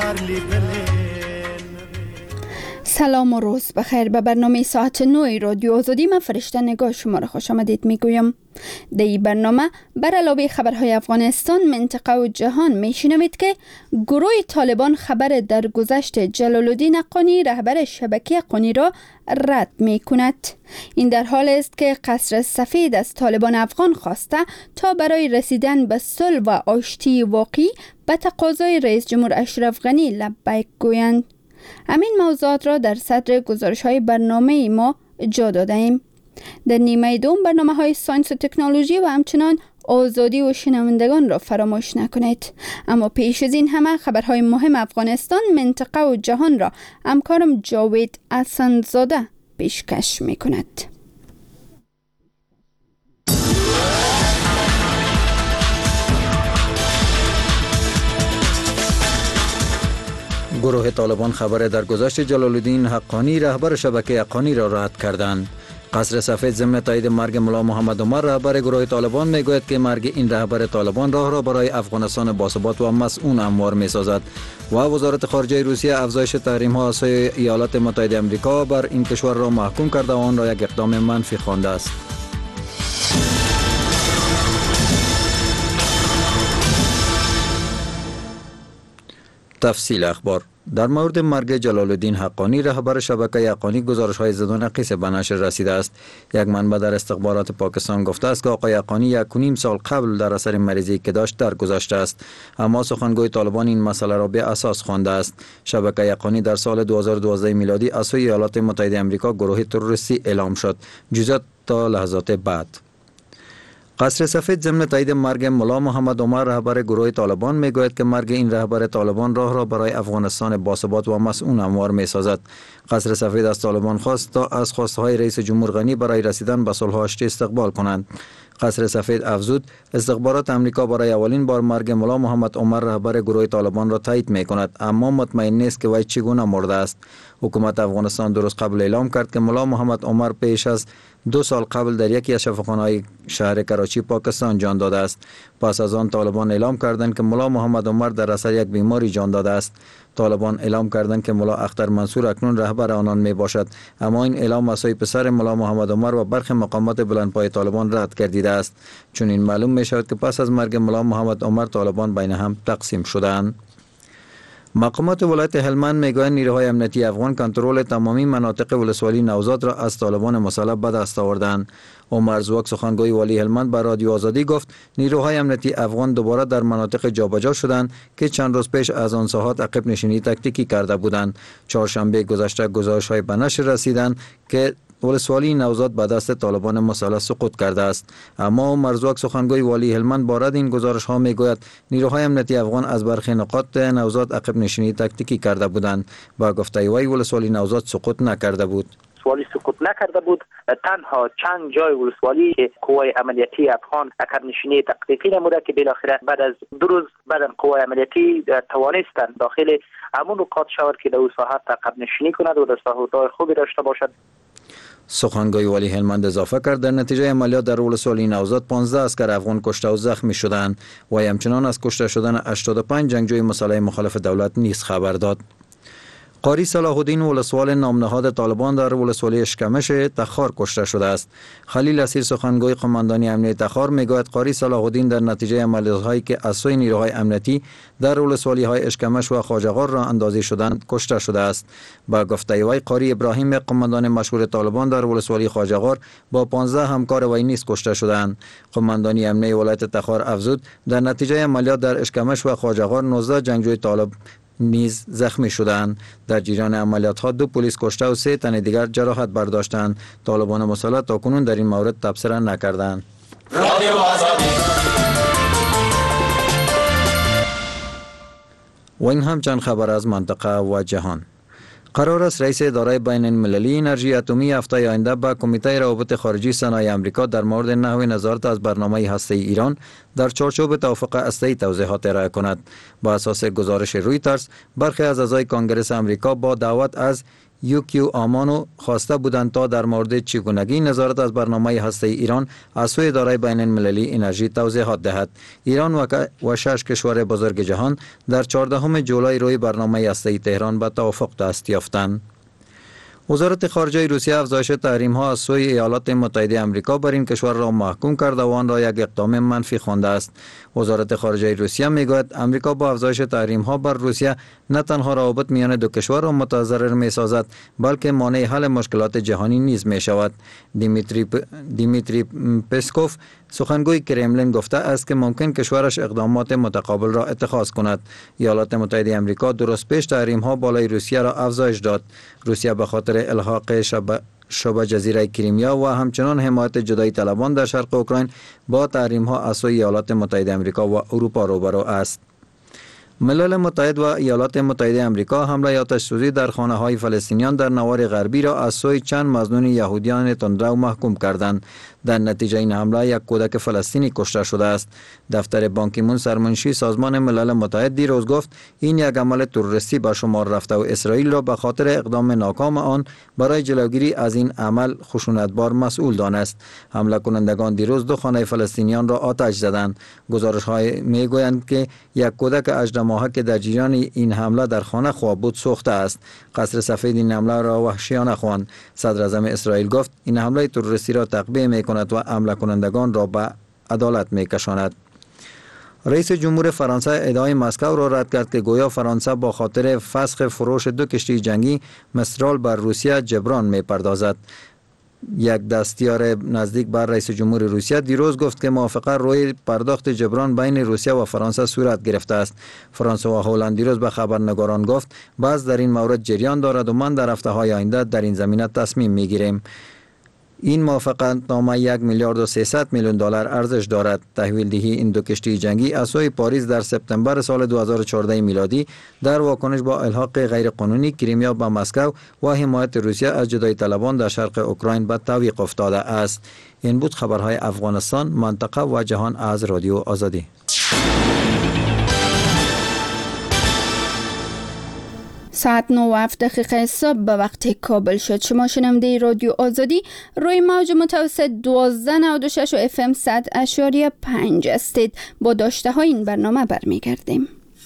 سلام و روز بخیر. به برنامه ساعت 9 رادیو آزادی من فرشته نگاه شما را خوش آمدید میگویم. در این برنامه بر علاوه خبرهای افغانستان، منطقه و جهان میشنوید که گروه طالبان خبر درگذشت جلال الدین حقانی رهبر شبکه حقانی را رد می کند. این در حال است که قصر سفید از طالبان افغان خواسته تا برای رسیدن به صلح و آشتی واقعی به تقاضای رئیس جمهور اشرف غنی لبیک گویند. همین موضوعات را در صدر گزارش‌های برنامه ما جا داده ایم. در نیمه دوم برنامه‌های ساینس و تکنولوژی و همچنان آزادی و شنوندگان را فراموش نکنید. اما پیش از این همه خبرهای مهم افغانستان، منطقه و جهان را همکارم جاوید حسن‌زاده پیشکش می‌کند. گروه طالبان خبر درگذشت جلال الدین حقانی رهبر شبکه حقانی را رد کردند. قصر سفید ضمن تایید مرگ ملا محمد عمر رهبر گروه طالبان میگوید که مرگ این رهبر طالبان راه را برای افغانستان باثبات و مسئول هموار میسازد و وزارت خارجه روسیه افزایش تحریم ها از سوی ایالات متحده آمریکا بر این کشور را محکوم کرده و آن را یک اقدام منفی خوانده است. تفصیل اخبار. در مورد مرگ جلال الدین حقانی رهبر شبکه حقانی گزارش‌های زد و نقیص به نشر رسیده است. یک منبع در استخبارات پاکستان گفته است که آقای حقانی 1.5 سال قبل در اثر مریضی که داشت درگذشته است، اما سخنگوی طالبان این مسئله را به اساس خوانده است. شبکه حقانی در سال 2012 میلادی از سوی ایالات متحده آمریکا گروه تروریستی اعلام شد. جزئیات تا لحظات بعد. قصر سفید ضمن تایید مرگ ملا محمد عمر رهبر گروه طالبان میگوید که مرگ این رهبر طالبان راه را برای افغانستان باثبات و مسئول هموار میسازد. قصر سفید از طالبان خواست تا از خواستهای رئیس جمهور غنی برای رسیدن به صلح و آشتی استقبال کنند. قصر سفید افزود استخبارات امریکا برای اولین بار مرگ ملا محمد عمر رهبر گروه طالبان را تایید می کند، اما مطمئن نیست که وی چگونه مرده است. حکومت افغانستان درست قبل اعلام کرد که ملا محمد عمر پیش از 2 سال قبل در یکی از شفاخانه‌های شهر کراچی پاکستان جان داده است. پس از آن طالبان اعلام کردند که ملا محمد عمر در اثر یک بیماری جان داده است. طالبان اعلام کردند که ملا اختر منصور اکنون رهبر آنان می باشد، اما این اعلام از سوی پسر ملا محمد عمر و برخی مقامات بلندپای طالبان رد گردیده است. چون این معلوم می شود که پس از مرگ ملا محمد عمر طالبان بین هم تقسیم شدند. مقامات ولایت هلمند میگویند نیروهای امنیتی افغان کنترل تمامی مناطق ولسوالی نوزاد را از طالبان مسلح به دست آوردند. عمر زوک سخنگوی والی هلمند به رادیو آزادی گفت نیروهای امنیتی افغان دوباره در مناطق جابجا شدند که چند روز پیش از آن ساحات عقب نشینی تاکتیکی کرده بودند. چهارشنبه گذشته گزارش‌های به نشر رسیدند که ولسوالی نوزاد به دست طالبان مسلح سقوط کرده است. اما عمر زوک سخنگوی والی هلمند با رد این گزارش ها میگوید نیروهای امنیتی افغان از برخی نقاط نوزاد عقب نشینی تاکتیکی کرده بودند. با گفته وی ولسوالی نوزاد سقوط نکرده بود. ولسوالی سقوط نکرده بود، تنها چند جای ولسوالی قوای عملیاتی افغان عقب نشینی تاکتیکی نموده که بالاخره بعد از 2 روز بعد قوای عملیاتی توانستند داخل همون نقاط شهر که در ساحات عقب نشینی کند و دستاوردهای خوبی داشته باشد. سخنگوی والی هلمند اضافه کرد در نتیجه عملیات در ولسوالی نوزاد 15 اسکر افغان کشته و زخمی شدند و همچنان از کشته شدن 85 جنگجوی مسلح مخالف دولت نیز خبر داد. قاری صلاح الدین ولسوال نامنهاد طالبان در ولسوالی اشکمش تخار کشته شده است. خلیل اسیر سخنگوی قماندانی امنیتی تخار میگوید قاری صلاح الدین در نتیجه عملیات‌هایی که از سوی نیروهای امنیتی در ولسوالی‌های اشکمش و خواجه‌غار را اندازی شدند کشته شده است. با گفته وی قاری ابراهیم قماندان مشهور طالبان در ولسوالی خواجه‌غار با 15 همکار وی نیز کشته شدند. قماندانی امنیتی ولایت تخار افزود در نتیجه عملیات در اشکمش و خواجه‌غار 19 جنگجوی طالب نیز زخمی شدند. در جریان عملیات ها 2 پلیس کشته و 3 تن دیگر جراحت برداشتند. طالبان مسلح تاکنون در این مورد تبصره نکردند. و این هم چند خبر از منطقه و جهان. قرار است رئیس اداره بین المللی انرژی اتمی هفته آینده به کمیته روابط خارجی سنای آمریکا در مورد نحوه نظارت از برنامه هسته‌ای ایران در چارچوب توافق هسته‌ای توضیحات ارائه کند. با اساس گزارش رویترز، برخی از اعضای کنگره آمریکا با دعوت از یوکیو آمانو خواسته بودند تا در مورد چگونگی نظارت از برنامه هسته‌ای ایران از سوی اداره بین المللی انرژی توضیحات دهد. ایران و 6 کشور بزرگ جهان در 14 جولای روی برنامه هسته‌ای تهران به توافق دست یافتند. وزارت خارجه روسیه افزایش تحریم ها از سوی ایالات متحده آمریکا بر این کشور را محکوم کرده و آن را یک اقدام منفی خوانده است. وزارت خارجه روسیه میگوید آمریکا با افزایش تحریم ها بر روسیه نه تنها روابط میان دو کشور را متضرر می سازد بلکه مانع حل مشکلات جهانی نیز می شود. دیمیتری پسکوف سخنگوی کرملین گفته است که ممکن کشورش اقدامات متقابل را اتخاذ کند. ایالات متحده آمریکا درست پیش تحریم ها بالای روسیه را افزایش داد. روسیه به خاطر الحاق شبه جزیره کریمیا و همچنان حمایت جدایی طلبان در شرق اوکراین با تحریم ها از سوی ایالات متحده آمریکا و اروپا روبرو است. ملل متحد و ایالات متحده آمریکا حمله آتش سوزی در خانه های فلسطینیان در نوار غربی را از سوی چند مظنون یهودیان تندرو محکوم کردند. در نتیجه این حمله یک کودک فلسطینی کشته شده است. دفتر بان کی مون سرمنشی سازمان ملل متحد دیروز گفت این یک عمل تروریستی به شمار رفته و اسرائیل را به خاطر اقدام ناکام آن برای جلوگیری از این عمل خشونتبار مسئول دانست. حمله کنندگان دیروز 2 خانه فلسطینیان را آتش زدند. گزارش های میگویند که یک کودک 18 ماهه که در جریان این حمله در خانه خواب بود سوخته است. قصر سفید این حمله را وحشیانه خواند. صدر اعظم اسرائیل گفت این حمله تروریستی را تقبیح میکند و حمله کنندگان را به عدالت میکشاند. رئیس جمهور فرانسه ادعای مسکو را رد کرد که گویا فرانسه با خاطر فسخ فروش 2 کشتی جنگی مسترال بر روسیه جبران میپردازد. یک دستیار نزدیک بر رئیس جمهور روسیه دیروز گفت که موافقه روی پرداخت جبران بین روسیه و فرانسه صورت گرفته است. فرانسه و هلند دیروز به خبرنگاران گفت باز در این مورد جریان دارد و من در هفته‌های آینده در این زمینه تصمیم میگیریم. این موافقت نامه 1 میلیارد و 300 میلیون دلار ارزش دارد. تحویل دهی این 2 کشتی جنگی از سوی پاریس در سپتامبر سال 2014 میلادی در واکنش با الحاق غیرقانونی کریمیا به مسکو و حمایت روسیه از جدایی طلبان در شرق اوکراین به تعویق افتاده است. این بود خبرهای افغانستان، منطقه و جهان از رادیو آزادی. ساعت 9:07 صبح به وقت کابل شد. شما شنونده رادیو آزادی روی موج متوسط 1296 و FM 100.5 هستید. با داشته های این برنامه برمیگردیم.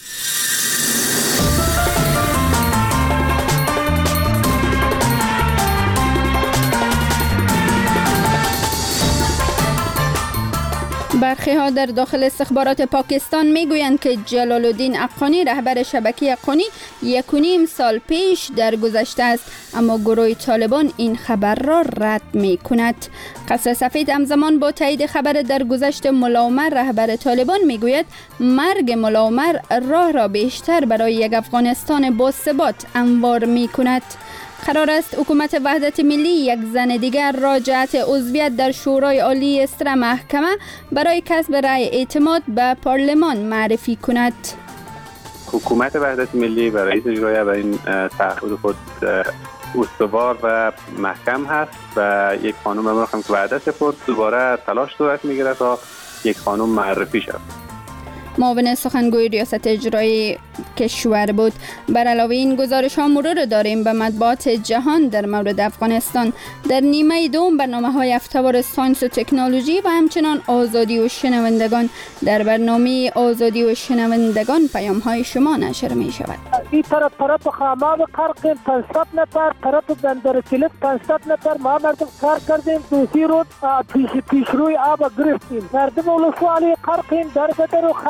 برخی ها در داخل استخبارات پاکستان میگویند که جلال الدین حقانی رهبر شبکه حقانی 1.5 سال پیش درگذشته است، اما گروه طالبان این خبر را رد می کند. قصر سفید همزمان با تایید خبر درگذشت ملا عمر رهبر طالبان میگوید مرگ ملا عمر راه را بیشتر برای یک افغانستان با ثبات هموار می کند. قرار است حکومت وحدت ملی یک زن دیگر را جهت عضویت در شورای عالی استر محکمه برای کسب رأی اعتماد به پارلمان معرفی کند. حکومت وحدت ملی برای اجرای بر این تعهد خود استوار و محکم هست و یک خانم امروز که وعده سپرد دوباره تلاش صورت میگیره تا یک خانم معرفی شود. معاون سخنگوی ریاست اجرایی کشور بود. بر علاوه این گزارش ها مرور داریم به مطبوعات جهان در مورد افغانستان. در نیمه دوم برنامه های افتوار ساینس و تکنولوژی و همچنان آزادی و شنوندگان. در برنامه آزادی و شنوندگان پیام های شما نشر می شود. این طرف خاماب قرقیم 500 نفر، طرف بندر کلیت 500 نفر، ما مردم کار کردیم، دوسی رو پیش روی آب گرفتیم. مردم ولسوالی قرقیم در بدر و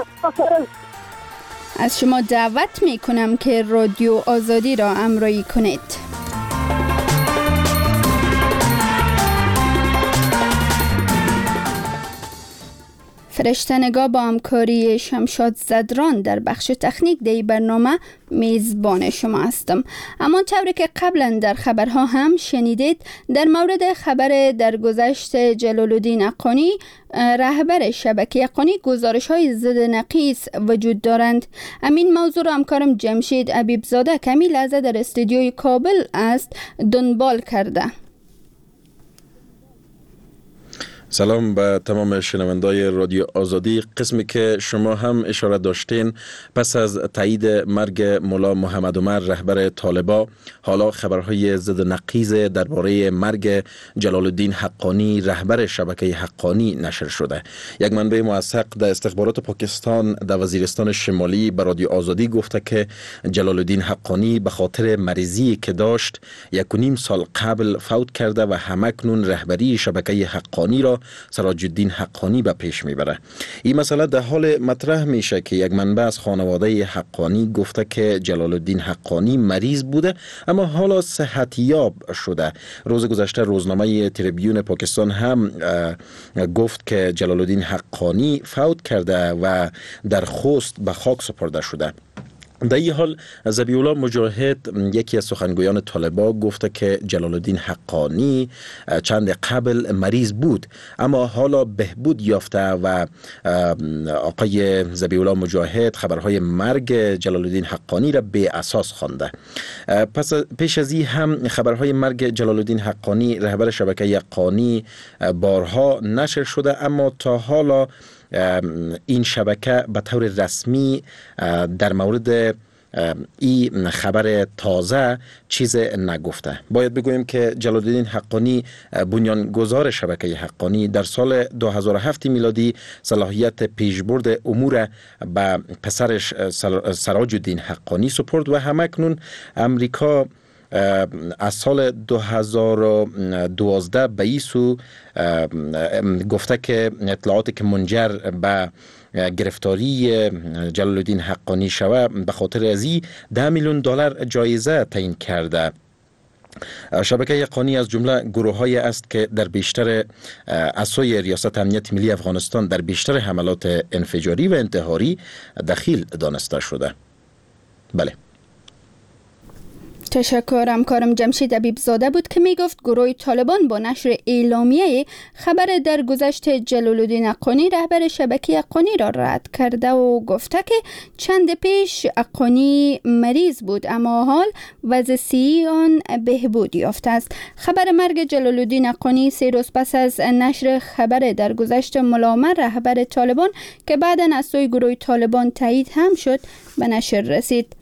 از شما دعوت می کنم که رادیو آزادی را همراهی کنید. فرشته‌نگار با همکاری شمشاد زدران در بخش تکنیک دی برنامه میزبان شما هستم. اما طوری که قبلا در خبرها هم شنیدید، در مورد خبر درگذشت جلال الدین حقانی رهبر شبکه حقانی گزارش‌های ضد نقیص وجود دارند. همین موضوع را همکارم جمشید حبیبزاده کمی لحظه در استودیوی کابل است دنبال کرده. سلام به تمام شنوندای رادیو آزادی. قسمی که شما هم اشاره داشتین، پس از تایید مرگ مولا محمد عمر رهبر طالبا، حالا خبرهای ضد نقیض درباره مرگ جلال الدین حقانی رهبر شبکه حقانی نشر شده. یک منبع موثق در استخبارات پاکستان در وزیرستان شمالی به رادیو آزادی گفته که جلال الدین حقانی به خاطر مریضی که داشت 1.5 سال قبل فوت کرده و همکنون رهبری شبکه حقانی را سراج الدین حقانی به پیش میبره. این مسئله در حال مطرح میشه که یک منبع از خانواده حقانی گفته که جلال الدین حقانی مریض بوده اما حالا صحتیاب شده. روز گذشته روزنامه تریبیون پاکستان هم گفت که جلال الدین حقانی فوت کرده و در خوست به خاک سپرده شده. در این حال ذبیح الله مجاهد، یکی از سخنگویان طالبا، گفته که جلال الدین حقانی چند قبل مریض بود اما حالا بهبود یافته و آقای ذبیح الله مجاهد خبرهای مرگ جلال الدین حقانی را بی اساس خوانده. پس پیش از این هم خبرهای مرگ جلال الدین حقانی رهبر شبکه حقانی بارها نشر شده اما تا حالا این شبکه به طور رسمی در مورد این خبر تازه چیز نگفته. باید بگوییم که جلال الدین حقانی بنیانگذار شبکه حقانی در سال 2007 میلادی صلاحیت پیشبرد امور به پسرش سراج الدین حقانی سپرد و همکنون امریکا از سال 2012 به این سو گفته که اطلاعاتی که منجر به گرفتاری جلال الدین حقانی شوه به خاطر از این $10 میلیون جایزه تعیین کرده. شبکه حقانی از جمله گروه‌هایی است که در بیشتر از سوی ریاست امنیت ملی افغانستان در بیشتر حملات انفجاری و انتحاری دخیل دانسته شده. بله. تشکر. همکارم جمشید حبیبزاده بود که می گفت گروه طالبان با نشر اعلامیه خبر درگذشت جلال الدین حقانی رهبر شبکه حقانی را رد کرده و گفته که چند پیش حقانی مریض بود اما حال وضع صحی آن بهبود یافته است. خبر مرگ جلال الدین حقانی 3 روز پس از نشر خبر درگذشت مولا عمر رهبر طالبان که بعداً از سوی گروه طالبان تایید هم شد به نشر رسید.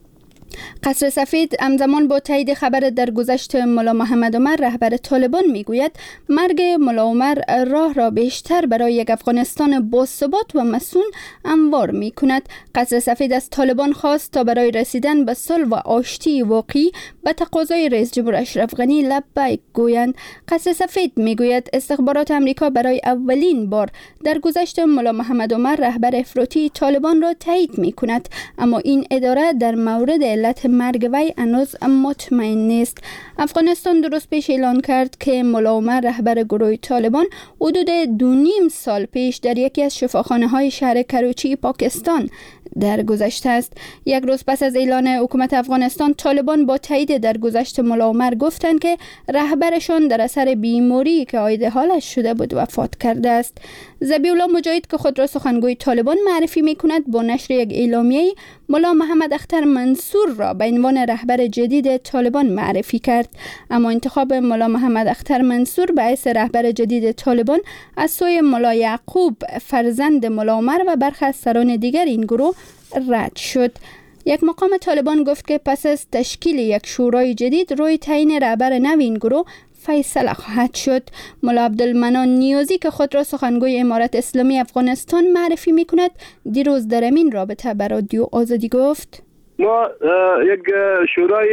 قصر سفید همزمان با تایید خبر درگذشت مولا محمد عمر رهبر طالبان میگوید مرگ مولا عمر راه را بیشتر برای یک افغانستان باثبات و مسئول هموار می کند. قصر سفید از طالبان خواست تا برای رسیدن به صلح و آشتی واقعی به تقاضای رئیس جمهور اشرف غنی لبیک گویند. قصر سفید میگوید استخبارات امریکا برای اولین بار درگذشت مولا محمد عمر رهبر افراطی طالبان را تایید می کند اما این اداره در مورد علت مرگ وی هنوز مطمئن نیست. افغانستان درست پیش اعلان کرد که مولا عمر رهبر گروه طالبان حدود 2.5 سال پیش در یکی از شفاخانه‌های شهر کراچی پاکستان درگذشته است. یک روز پس از اعلان حکومت افغانستان طالبان با تایید درگذشت مولا عمر گفتند که رهبرشان در اثر بیماری که عاید حالش شده بود وفات کرده است. ذبیح الله مجاهد که خود را سخنگوی طالبان معرفی می‌کند با نشر یک اعلامیه مولا محمد اختر منصور را به عنوان رهبر جدید طالبان معرفی کرد اما انتخاب مولا محمد اختر منصور به حیث رهبر جدید طالبان از سوی مولا یعقوب فرزند مولا عمر و برخی از سران دیگر این گروه رد شد. یک مقام طالبان گفت که پس از تشکیل یک شورای جدید روی تعیین رهبر نو این گروه فیصله خواهد شد. مولا عبدالمنان نیازی که خود را سخنگوی امارت اسلامی افغانستان معرفی می کند دیروز در این رابطه به رادیو آزادی گفت ما یک شورای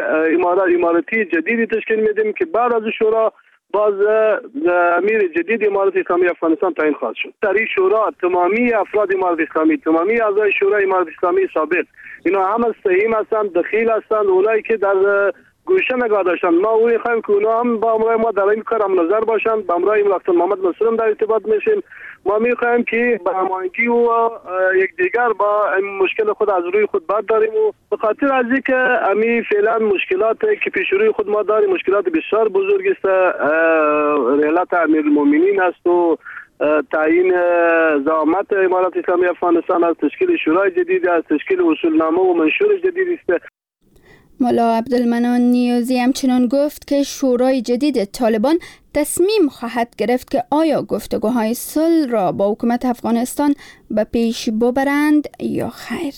امارتی جدیدی تشکیل میدیم که بعد از شورا باز امیر جدید امارت اسلامی افغانستان تعیین خواهد شد. در این شورا تمامی افراد امارت اسلامی، تمامی اعضای شورای امارت اسلامی سابق اینا هم سهیم هستند، دخیل هستند، اونایی که در گوشه نگاه داشتن. ما می‌خوایم که اونا هم با امرای ما در این کار هم نظر باشند. با امرای ملک محمد منصور در ارتباط میشیم. ما می‌خوایم که با هماهنگی و یکدیگر با مشکل خود از روی خود برداریم و به خاطر از اینکه امی فعلا مشکلات که پیش روی خود ما داریم مشکلات بسیار بزرگ است. رحلت امیرالمومنین است و تعیین زعامت امارت اسلامی افغانستان از تشکیل شورای جدید از تشکیل اصولنامه و منشور جدید است. مولا عبدالمنان نیازی همچنان گفت که شورای جدید طالبان تصمیم خواهد گرفت که آیا گفتگوهای صلح را با حکومت افغانستان به پیش ببرند یا خیر.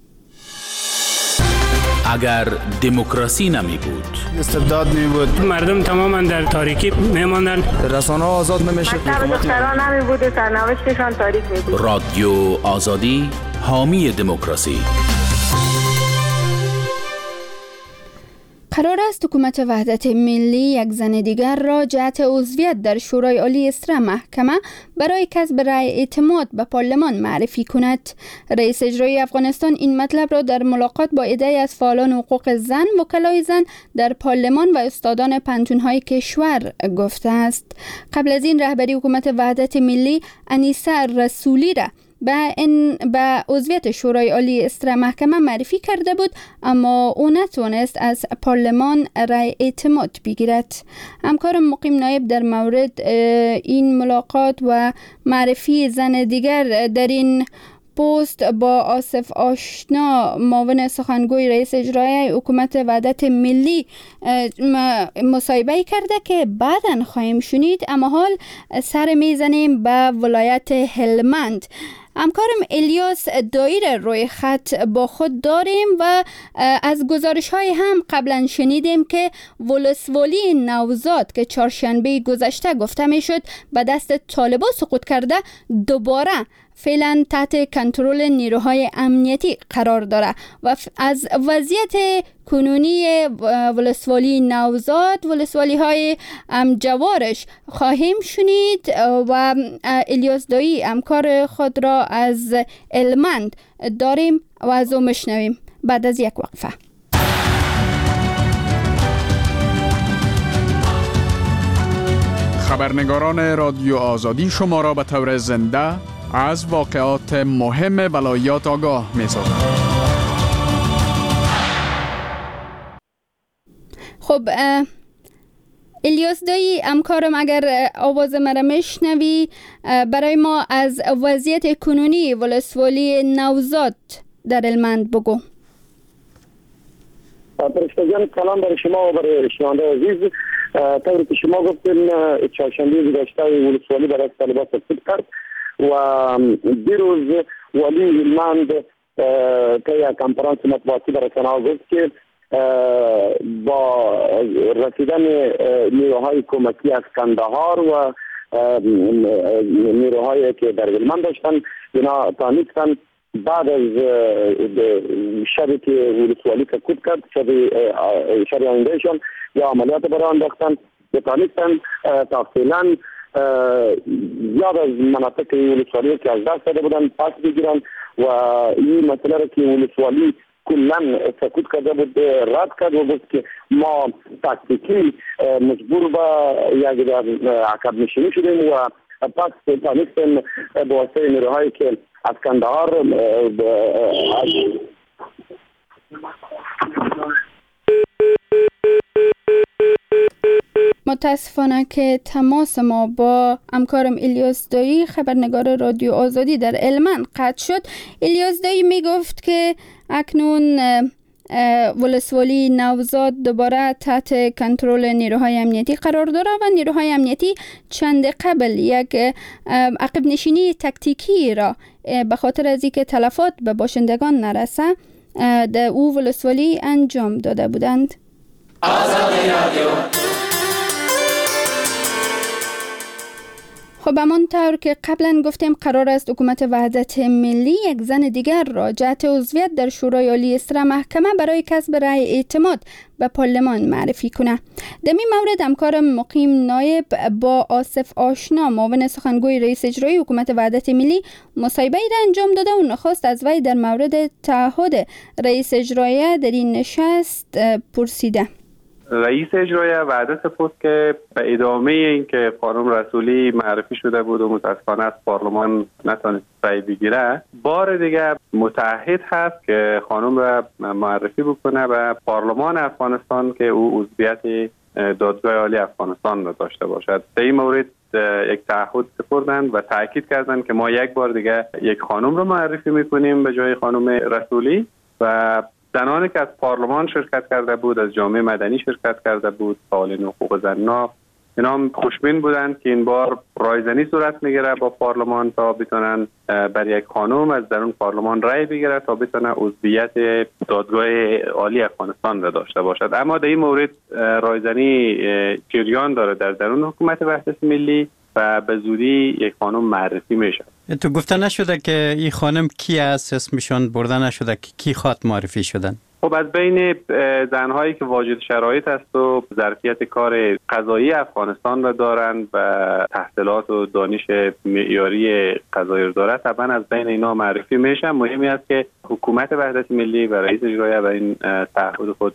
اگر دموکراسی نمی بود، استبداد می بود، مردم تماما در تاریکی می ماندند، رسانه ها آزاد نمی شد، دختران نمی بود و سرنوشتشان تاریک می بود. رادیو آزادی حامی دموکراسی. قرار است حکومت وحدت ملی یک زن دیگر را جهت عضویت در شورای عالی استرا محکمه برای کسب رأی اعتماد به پارلمان معرفی کند. رئیس اجرایی افغانستان این مطلب را در ملاقات با عده‌ای از فعالان حقوق زن، وکلای زن در پارلمان و استادان پنتون‌های کشور گفته است. قبل از این رهبری حکومت وحدت ملی انیسه رسولی را به عضویت شورای عالی استرا محکمه معرفی کرده بود، اما او نتوانست از پارلمان رأی اعتماد بگیرد. همکار مقیم نایب در مورد این ملاقات و معرفی زن دیگر در این پست با آصف آشنا، معاون سخنگوی رئیس اجرایی حکومت وحدت ملی، مصاحبه کرده که بعداً خواهیم شنید. اما حال سر میزنیم به ولایت هلمند. همکارم الیاس دایر روی خط با خود داریم و از گزارش های هم قبلا شنیدیم که ولسوالی نوزاد که چهارشنبه گذشته گفته می شد به دست طالبان سقوط کرده، دوباره فعلا تحت کنترل نیروهای امنیتی قرار داره و از وضعیت کنونی ولسوالی نوزاد، ولسوالی های جوارش خواهیم شنید و الیاس دایی همکار خود را از هلمند داریم و از او مشنویم بعد از یک وقفه. خبرنگاران رادیو آزادی شما را به طور زنده از واقعات مهم ولایات آگاه می‌سازند. خب الیاس دایی همکارم، اگر آواز مرا میشنوی، برای ما از وضعیت کنونی ولسوالی نوزاد در هلمند بگو. فرشته جان، سلام برای شما و برای شنونده عزیز. طوری که شما گفتین چهارشنبه گذشته ولسوالی برای طالبان سقوط کرد و دیروز والی هلمند طی کنفرانس مطبوعاتی برای رسانه‌ها گفت که با رسیدن نیروهای کمکی از کندهار و نیروهایی که در هلمند داشتن، اینا تانستن بعد از شبی که ولسوالی سقوط کرد، شب آیندهشان یا عملیات برای انداختن، تانستن تفصیلا زیاد از مناطق ولسوالی که از دست داده بودن پس بگیرن و این مسئله را که ولسوالی کلا سقوط کرده بود رد کرد و گفت که ما تاکتیکی مجبور به یک عقب نشینی شدیم و پس تانستیم با واسطه نیروهایی که از کندهار متاسفانه که تماس ما با همکارم الیاس دایی، خبرنگار رادیو آزادی در هلمند، قطع شد. الیاس دایی می گفت که اکنون ولسوالی نوزاد دوباره تحت کنترل نیروهای امنیتی قرار داره و نیروهای امنیتی چند قبل یک عقب نشینی تکتیکی را به خاطر از اینکه تلفات به باشندگان نرسه در او ولسوالی انجام داده بودند. آزادی رادیو. خب همانطور که قبلا گفتیم قرار است حکومت وحدت ملی یک زن دیگر را جهت عضویت در شورای عالی استرا محکمه برای کسب رأی اعتماد به پارلمان معرفی کنه. در این مورد همکارم مقیم نایب با آصف آشنا، معاون سخنگوی رئیس اجرایی حکومت وحدت ملی، مصاحبه را انجام داده و نخست از وی در مورد تعهد رئیس اجرایی در این نشست پرسیده. رئیس اجرایی وعده سپرد که به ادامه اینکه خانم رسولی معرفی شده بود و متاسفانه از پارلمان نتونست رأی بگیره، بار دیگه متعهد هست که خانم را معرفی بکنه به پارلمان افغانستان که او عضویت دادگاه عالی افغانستان را داشته باشد. در این مورد یک تعهد سپردند و تاکید کردند که ما یک بار دیگه یک خانم را معرفی میکنیم به جای خانم رسولی و زنانی که از پارلمان شرکت کرده بود، از جامعه مدنی شرکت کرده بود، فعالین حقوق زنان اینا هم خوشبین بودند که این بار رایزنی صورت میگیره با پارلمان تا بتونن بر یک خانم از درون پارلمان رای بگیره تا بتونه عضویت دادگاه عالی افغانستان را داشته باشد. اما در این مورد رایزنی جریان داره در درون حکومت وحدت ملی و به زودی یک خانم معرفی میشه. تو گفته نشده که این خانم کی است؟ اسمشون برده نشده که کی خواد معرفی شدن؟ خب از بین زنهایی که واجد شرایط است و ظرفیت کار قضایی افغانستان را دارند و تحصیلات و دانش معیاری قضایی را دارند، طبعا از بین اینا معرفی میشن. مهمی است که حکومت وحدت ملی و رئیس اجرایی و این تعهد خود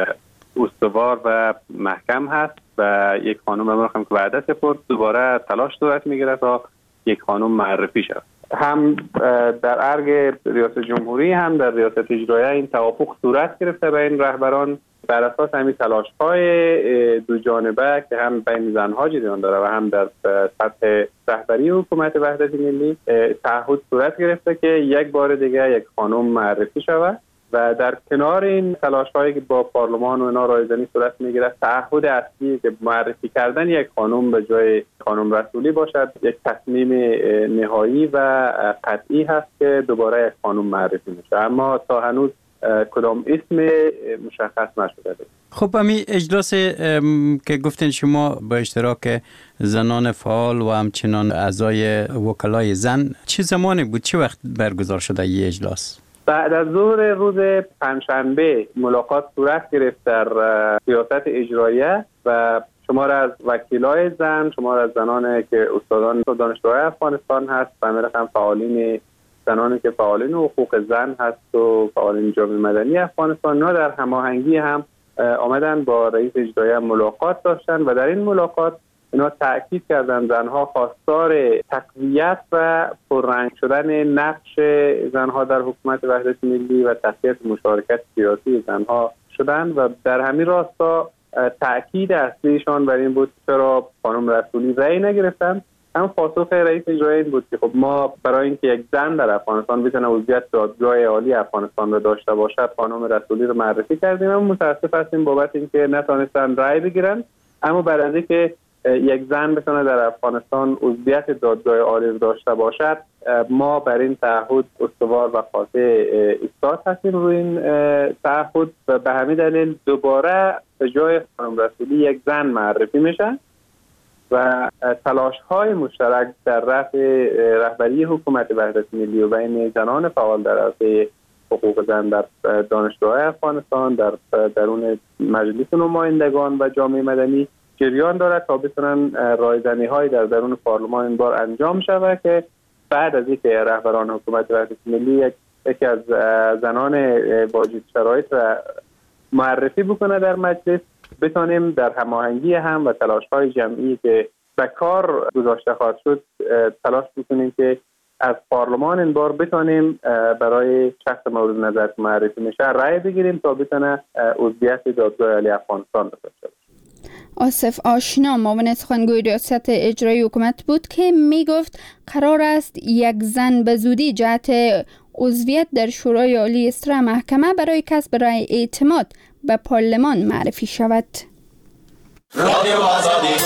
استوار و محکم هست و یک خانم امروز که بعد از سپرد دوباره تلاش صورت میگیره تا یک خانم معرفی شود. هم در ارگ ریاست جمهوری هم در ریاست اجرایی این توافق صورت گرفته بین رهبران بر اساس همین تلاش‌های دو جانبه که هم بین زنها جریان داره و هم در سطح رهبری حکومت وحدت ملی تعهد صورت گرفته که یک بار دیگه یک خانم معرفی شود و در کنار این تلاش‌هایی که با پارلمان و اینا رایزنی صورت میگیره، تعهد اصلی که معرفی کردن یک خانم به جای خانم رسولی باشد یک تصمیم نهایی و قطعی هست که دوباره یک خانم معرفی میشه، اما تا هنوز کدام اسم مشخص نشده. خب همین اجلاس که گفتین شما با اشتراک زنان فعال و همچنان اعضای وکلای زن چه زمانی بود، چه وقت برگزار شده این اجلاس؟ بعد از ظهر روز پنجشنبه ملاقات صورت گرفت در ریاست اجراییه و شمار از وکیلای زن، شمار از زنان که استادان دانشگاه افغانستان هست و هم فعالین زنانی که فعالین حقوق زن هست و فعالین جامعه مدنی افغانستان، نه در هماهنگی هم آمدن با رئیس اجرایی ملاقات داشتن و در این ملاقات اینا تأکید کردن زنها خواستار تقویت و پررنگ شدن نقش زنها در حکومت وحدت ملی و تقویت مشارکت سیاسی زنها شدن و در همین راستا تأکید اصلیشان بر این بود که چرا خانم رسولی رأی نگرفتن. هم پاسخ رئیس اجرایی این بود که خب ما برای اینکه یک زن در افغانستان بتونه عضویت دادگاه عالی افغانستان را داشته باشد خانم رسولی رو معرفی کردیم، اما متاسف هستیم بابت اینکه نتونستن رأی بگیرن. اما بعد از اینکه یک زن بتونه در افغانستان عضویت دادگاه عالی را داشته باشد، ما بر این تعهد استوار و قاطع ایستاد هستیم روی این تعهد و به همین دلیل دوباره به جای خانم رسولی یک زن معرفی میشن و تلاش‌های مشترک در رفع رهبری حکومت وحدت ملی و بین زنان فعال در عرصه حقوق زن در دانشگاه افغانستان در درون مجلس نمایندگان و جامعه مدنی جریان دارد تا بتونن رایزنی‌های در درون پارلمان این بار انجام شود که بعد از اینکه رهبران حکومت وحدت ملی یکی از زنان واجد شرایط را معرفی بکنه در مجلس، بتونیم در هماهنگی هم و تلاش‌های جمعی که به کار گذاشته خواهد شد تلاش بکنیم که از پارلمان این بار بتونیم برای شخص مورد نظر معرفی میشه رأی بگیریم تا بتونه عضویت دادگاه عالی افغانستان داشته باشه. آصف آشنا معاون سخنگوی ریاست اجرایی حکومت بود که میگفت قرار است یک زن به زودی جهت عضویت در شورای عالی اصلاح محکمه برای کسب رأی اعتماد به پارلمان معرفی شود. رادیو آزادی.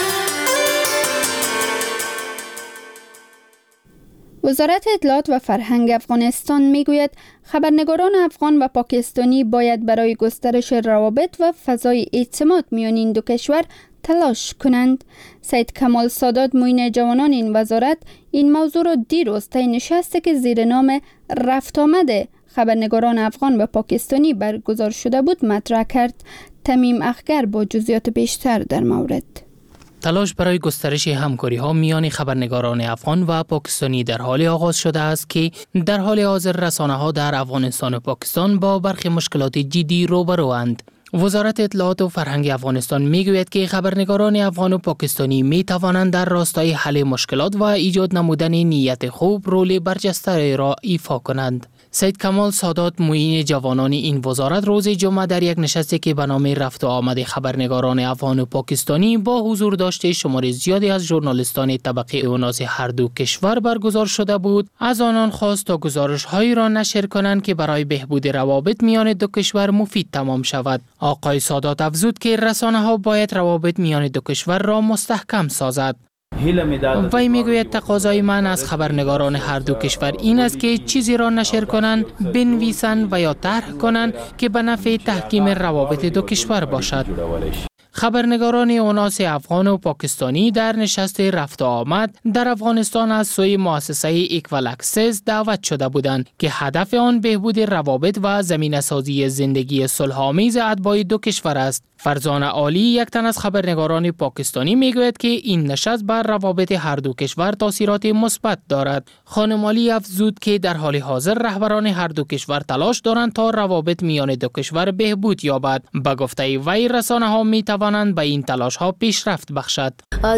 وزارت اطلاعات و فرهنگ افغانستان میگوید خبرنگاران افغان و پاکستانی باید برای گسترش روابط و فضای اعتماد میان این دو کشور تلاش کنند. سید کمال سادات معین جوانان این وزارت این موضوع را دیروز طی نشستی که زیر نام رفت آمد خبرنگاران افغان و پاکستانی برگزار شده بود مطرح کرد. تمیم اخگر با جزئیات بیشتر در مورد. تلاش برای گسترش همکاری‌ها میان خبرنگاران افغان و پاکستانی در حال آغاز شده است که در حال حاضر رسانه‌ها در افغانستان و پاکستان با برخی مشکلات جدی روبروند. وزارت اطلاعات و فرهنگ افغانستان میگوید که خبرنگاران افغان و پاکستانی می توانند در راستای حل مشکلات و ایجاد نمودن نیت خوب رول برجسته را ایفا کنند. سید کمال سادات معین جوانان این وزارت روز جمعه در یک نشستی که به نام رفت و آمد خبرنگاران افغان و پاکستانی با حضور داشته شمار زیادی از ژورنالیستان طبقه اوناس هر دو کشور برگزار شده بود، از آنان خواست تا گزارش‌هایی را نشر کنند که برای بهبود روابط میان دو کشور مفید تمام شود. آقای سادات افزود که رسانه‌ها باید روابط میان دو کشور را مستحکم سازد. وی میگوید تقاضای من از خبرنگاران هر دو کشور این است که چیزی را نشر کنند، بنویسند و یا طرح کنند که به نفع تحکیم روابط دو کشور باشد. خبرنگاران اوناس افغان و پاکستانی در نشست رفت و آمد در افغانستان از سوی مؤسسه ایکوال اکسس دعوت شده بودند که هدف آن بهبود روابط و زمینه‌سازی زندگی صلح‌آمیز اتباع دو کشور است. فرزان عالی، یک تن از خبرنگاران پاکستانی، میگوید که این نشست بر روابط هر دو کشور تاثیرات مثبت دارد. خانم عالی افزود که در حال حاضر رهبران هر دو کشور تلاش دارند تا روابط میان دو کشور بهبود یابد. به گفته وی رسانه‌ها میتوانند به این تلاش‌ها پیشرفت بخشد.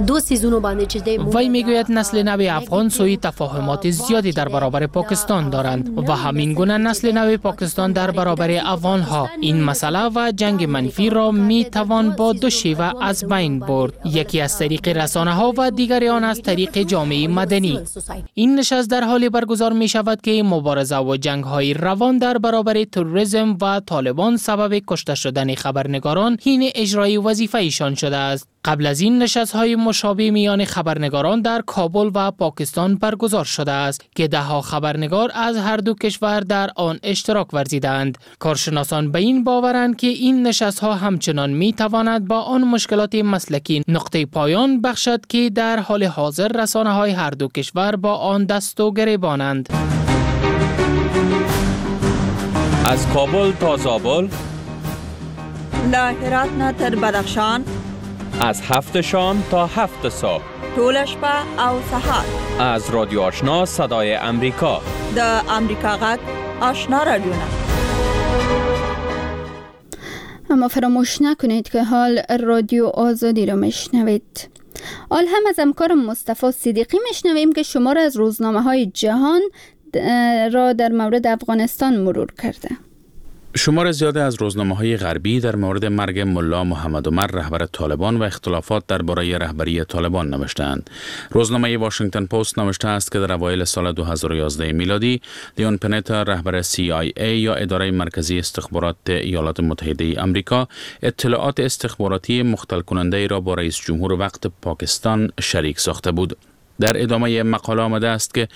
وی میگوید نسل نو افغان سوی تفاهمات زیادی در برابر پاکستان دارند و همین گونه نسل نو پاکستان در برابر افغان‌ها. این مسئله و جنگ منفی را می توان با دو شیوه از بین برد، یکی از طریق رسانه‌ها و دیگری آن از طریق جامعه مدنی. این نشست در حالی برگزار می شود که مبارزه و جنگ‌های روان در برابر تروریسم و طالبان سبب کشته شدن خبرنگاران حین اجرای وظیفه ایشان شده است. قبل از این نشست‌های مشابه میان خبرنگاران در کابل و پاکستان برگزار شده است که ده‌ها خبرنگار از هر دو کشور در آن اشتراک ورزیدند. کارشناسان به این باورند که این نشست‌ها همچنان می‌تواند با آن مشکلات مسلکی نقطه پایان بخشد که در حال حاضر رسانه‌های هر دو کشور با آن دست و گریبانند. از کابل تا زابل، له هرات نه تر بدخشان، از 7 شام تا 7 صبح، ټول شپه او سهار، از رادیو آشنا صدای امریکا، د امریکا غږ آشنا رادیونا. اما فراموش نکنید که حال رادیو آزادی را میشنوید. حال هم از همکارم مصطفی صدیقی میشنویم که شمار از روزنامه‌های جهان را در مورد افغانستان مرور کرده. شمار زیاده از روزنامه‌های غربی در مورد مرگ ملا محمد عمر رهبر طالبان و اختلافات درباره رهبری طالبان نوشته‌اند. روزنامه واشنگتن پست نوشته است که در اوایل سال 2011 میلادی لیون پنتا رهبر CIA یا اداره مرکزی استخبارات ایالات متحده آمریکا اطلاعات استخباراتی مختل کننده را با رئیس جمهور وقت پاکستان شریک ساخته بود. در ادامه مقاله آمده است که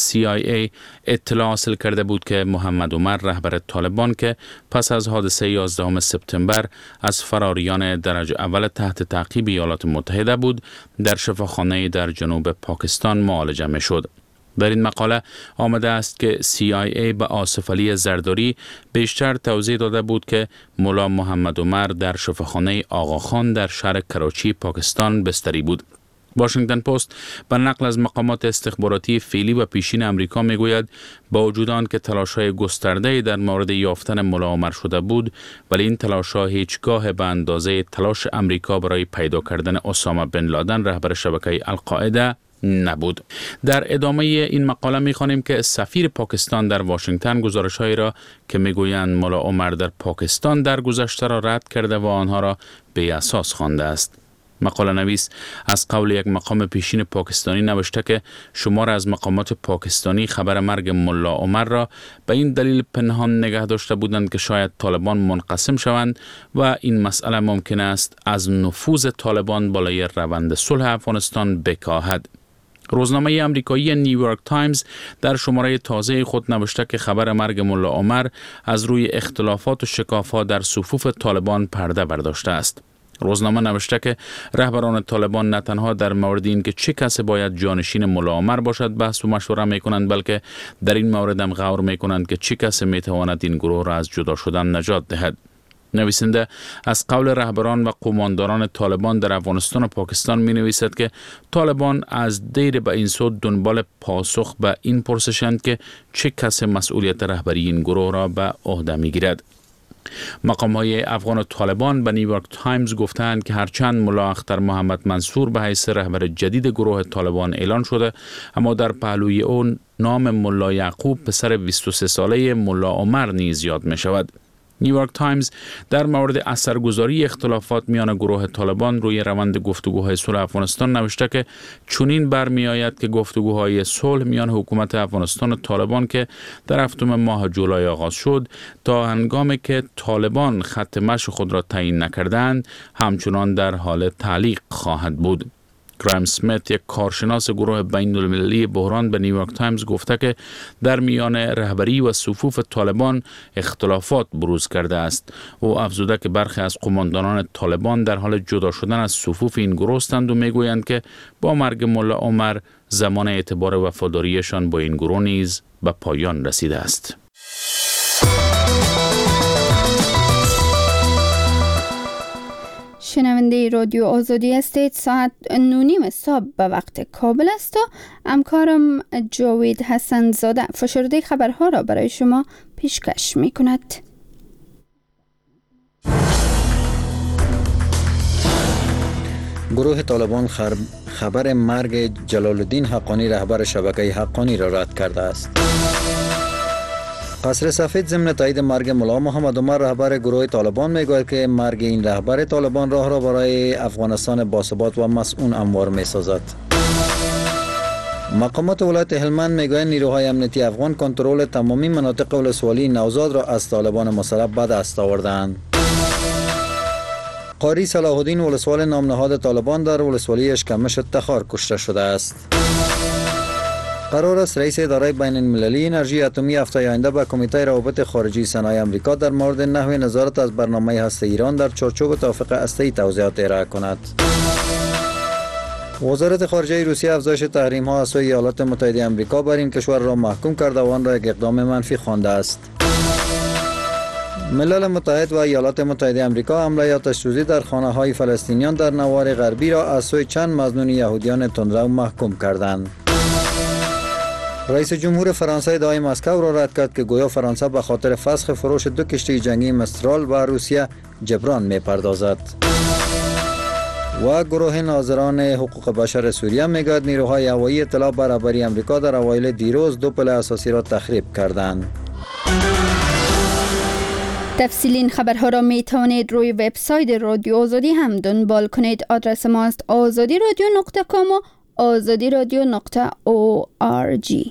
CIA اطلاع حاصل کرده بود که محمد عمر رهبر طالبان که پس از حادثه 11 سپتامبر از فراریان درجه اول تحت تعقیب ایالات متحده بود، در شفاخانه در جنوب پاکستان معالجه می شد. در این مقاله آمده است که CIA به آصف علی زرداری بیشتر توضیح داده بود که ملا محمد عمر در شفاخانه آقاخان در شهر کراچی پاکستان بستری بود. واشنگتن پست به نقل از مقامات استخباراتی فعلی و پیشین امریکا میگوید با وجود آن که تلاش‌های گسترده در مورد یافتن ملا عمر شده بود، ولی این تلاش‌ها هیچگاه به اندازه تلاش امریکا برای پیدا کردن اسامه بن لادن رهبر شبکه القاعده نبود. در ادامه این مقاله می‌خوانیم که سفیر پاکستان در واشنگتن گزارش‌هایی را که میگویند ملا عمر در پاکستان در گذشته را رد کرده و آنها را بی اساس خوانده است. مقاله نویس از قول یک مقام پیشین پاکستانی نوشته که شمار از مقامات پاکستانی خبر مرگ ملا عمر را به این دلیل پنهان نگه داشته بودند که شاید طالبان منقسم شوند و این مسئله ممکن است از نفوذ طالبان بالای روند صلح افغانستان بکاهد. روزنامه آمریکایی نیویورک تایمز در شماره تازه خود نوشته که خبر مرگ ملا عمر از روی اختلافات و شکاف‌ها در صفوف طالبان پرده برداشته است. روزنامه نوشته که رهبران طالبان نه تنها در مورد این که چه کسی باید جانشین ملا عمر باشد بحث و مشوره میکنند، بلکه در این مورد هم غور میکنند که چه کسی میتواند این گروه را از جدا شدن نجات دهد. نویسنده از قول رهبران و قمانداران طالبان در افغانستان و پاکستان می نویسد که طالبان از دیر به این سو دنبال پاسخ به این پرسشند که چه کسی مسئولیت رهبری این گروه را به عهده می گیرد. مقام‌های افغان طالبان به نیویورک تایمز گفتند که هرچند ملا اختر محمد منصور به حیث رهبر جدید گروه طالبان اعلان شده، اما در پهلوی اون نام ملا یعقوب پسر 23 ساله ملا عمر نیز یاد می شود. نیویورک تایمز در مورد اثرگذاری اختلافات میان گروه طالبان روی روند گفتگوهای صلح افغانستان نوشته که چنین برمی آید که گفتگوهای صلح میان حکومت افغانستان و طالبان که در هفتم ماه جولای آغاز شد تا هنگامی که طالبان خط مشی خود را تعیین نکردند همچنان در حال تعلیق خواهد بود. گرایم اسمیت، یک کارشناس گروه بین المللی بحران، به نیویورک تایمز گفته که در میان رهبری و صفوف طالبان اختلافات بروز کرده است. او افزوده که برخی از قماندانان طالبان در حال جدا شدن از صفوف این گروه هستند و میگویند که با مرگ ملا عمر زمان اعتبار وفاداریشان با این گروه نیز به پایان رسیده است. شنونده رادیو آزادی هستید. ساعت 9:30 صبح به وقت کابل است و همکارم جاوید حسن زاده فشرده خبرها را برای شما پیشکش می کند. گروه طالبان خبر مرگ جلال الدین حقانی رهبر شبکه حقانی را رد کرده است. قصر سفید ضمن تایید مرگ ملا محمد عمر رهبر گروه طالبان میگوید که مرگ این رهبر طالبان راه را برای افغانستان باثبات و مسئول هموار میسازد. مقامات ولایت هلمند میگویند نیروهای امنیتی افغان کنترل تمامی مناطق ولسوالی نوزاد را از طالبان مسلح به دست آوردند. قاری صلاح الدین ولسوال نامنهاد طالبان در ولسوالی اشکمش تخار کشته شده است. قرار است رئیس اداره بین المللی انرژی اتمی هفته آینده به کمیته روابط خارجی صنایع آمریکا در مورد نحوه نظارت از برنامه هسته ایران در چارچوب توافق هسته‌ای توضیحات ارائه کند. وزارت خارجه روسیه افزایش تحریم ها از سوی ایالات متحده آمریکا بر این کشور را محکوم کرده و آن را یک اقدام منفی خوانده است. ملل متحد و ایالات متحده آمریکا حمله آتش سوزی در خانه های فلسطینیان در نوار غربی را از سوی چند مظنون یهودیان تندرو محکوم کردند. رئیس جمهور فرانسه ادعای مسکو را رد کرد که گویا فرانسه به خاطر فسخ فروش 2 کشتی جنگی مسترال به روسیه جبران می‌پردازد. و گروه ناظران حقوق بشر سوریه میگوید نیروهای هوایی اطلاع بر رهبری آمریکا در اوایل دیروز 2 پل اساسی را تخریب کردند. تفصیلی این خبرها را می توانید روی وبسایت رادیو آزادی هم دنبال کنید. آدرس ما است azadiradio.com و azadiradio.org.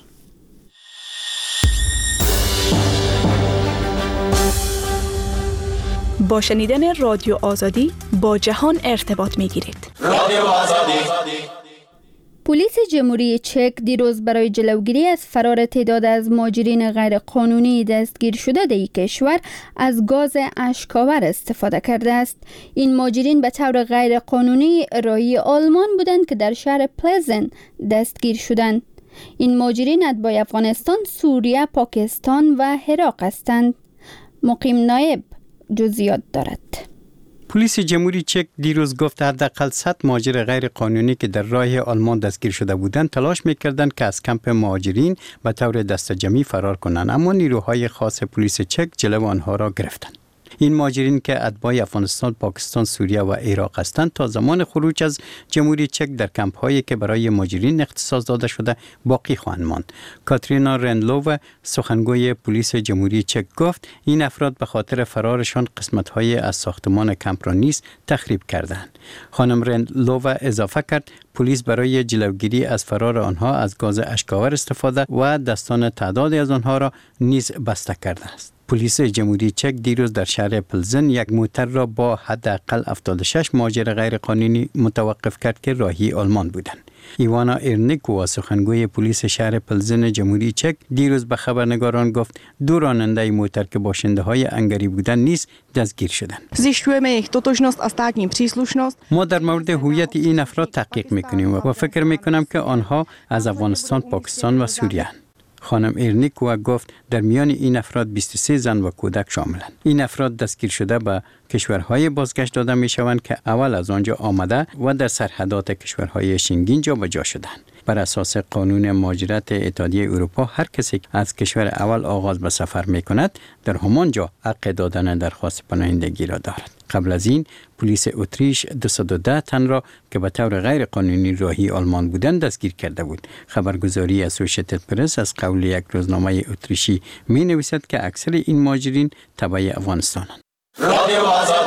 با شنیدن رادیو آزادی با جهان ارتباط می گیرید. رادیو آزادی. پلیس جمهوری چک دیروز برای جلوگیری از فرار تعداد از مهاجرین غیرقانونی دستگیر شده در کشور از گاز اشک‌آور استفاده کرده است. این مهاجرین به طور غیرقانونی راهی آلمان بودند که در شهر پلزن دستگیر شدند. این مهاجرین اتباع افغانستان، سوریه، پاکستان و عراق هستند. مقیم نایب جزئیات دارد. پلیس جمهوری چک دیروز گفت حداقل 100 مهاجر غیر قانونی که در راه آلمان دستگیر شده بودند تلاش می‌کردند که از کمپ مهاجرین به طور دسته‌جمعی فرار کنند، اما نیروهای خاص پلیس چک جلو آنها را گرفتند. این مهاجرین که اتباع افغانستان، پاکستان، سوریه و عراق هستند تا زمان خروج از جمهوری چک در کمپ‌هایی که برای مهاجرین اختصاص داده شده باقی خواهند ماند. کاترینا رندلو، سخنگوی پلیس جمهوری چک گفت این افراد به خاطر فرارشان قسمت‌های از ساختمان کمپ را نیز تخریب کردند. خانم رندلو اضافه کرد پلیس برای جلوگیری از فرار آنها از گاز اشک‌آور استفاده و دستان تعدادی از آنها را نیز بسته کرده است. پلیس جمهوری چک دیروز در شهر پلزن یک موتر را با حداقل 76 مهاجر غیرقانونی متوقف کرد که راهی آلمان بودند. ایوانا ایرنیکو، سخنگوی پلیس شهر پلزن جمهوری چک، دیروز به خبرنگاران گفت 2 راننده موتر که باشنده‌های هنگری بودند نیز دستگیر شدند. Zjišťujeme jejich totožnost a státní příslušnost. ما در مورد هویت این افراد تحقیق می‌کنیم و فکر می‌کنم که آنها از افغانستان، پاکستان و سوریه هستند. خانم ایرنیکو گفت در میان این افراد 23 زن و کودک شاملند. این افراد دستگیر شده به کشورهای بازگشت داده می شوند که اول از آنجا آمده و در سرحدات کشورهای شنگن جابجا شدند. بر اساس قانون مهاجرت اتحادیه اروپا هر کسی از کشور اول آغاز به سفر می کند در همانجا حق دادن درخواست پناهندگی را دارد. قبل از این پلیس اتریش 210 تن را که به طور غیر قانونی راهی آلمان بودند دستگیر کرده بود. خبرگزاری اسوسییتد پرس از قول یک روزنامه اتریشی می نویسد که اکثر این مهاجرین تبع افغانستانند. رادیو آزادی.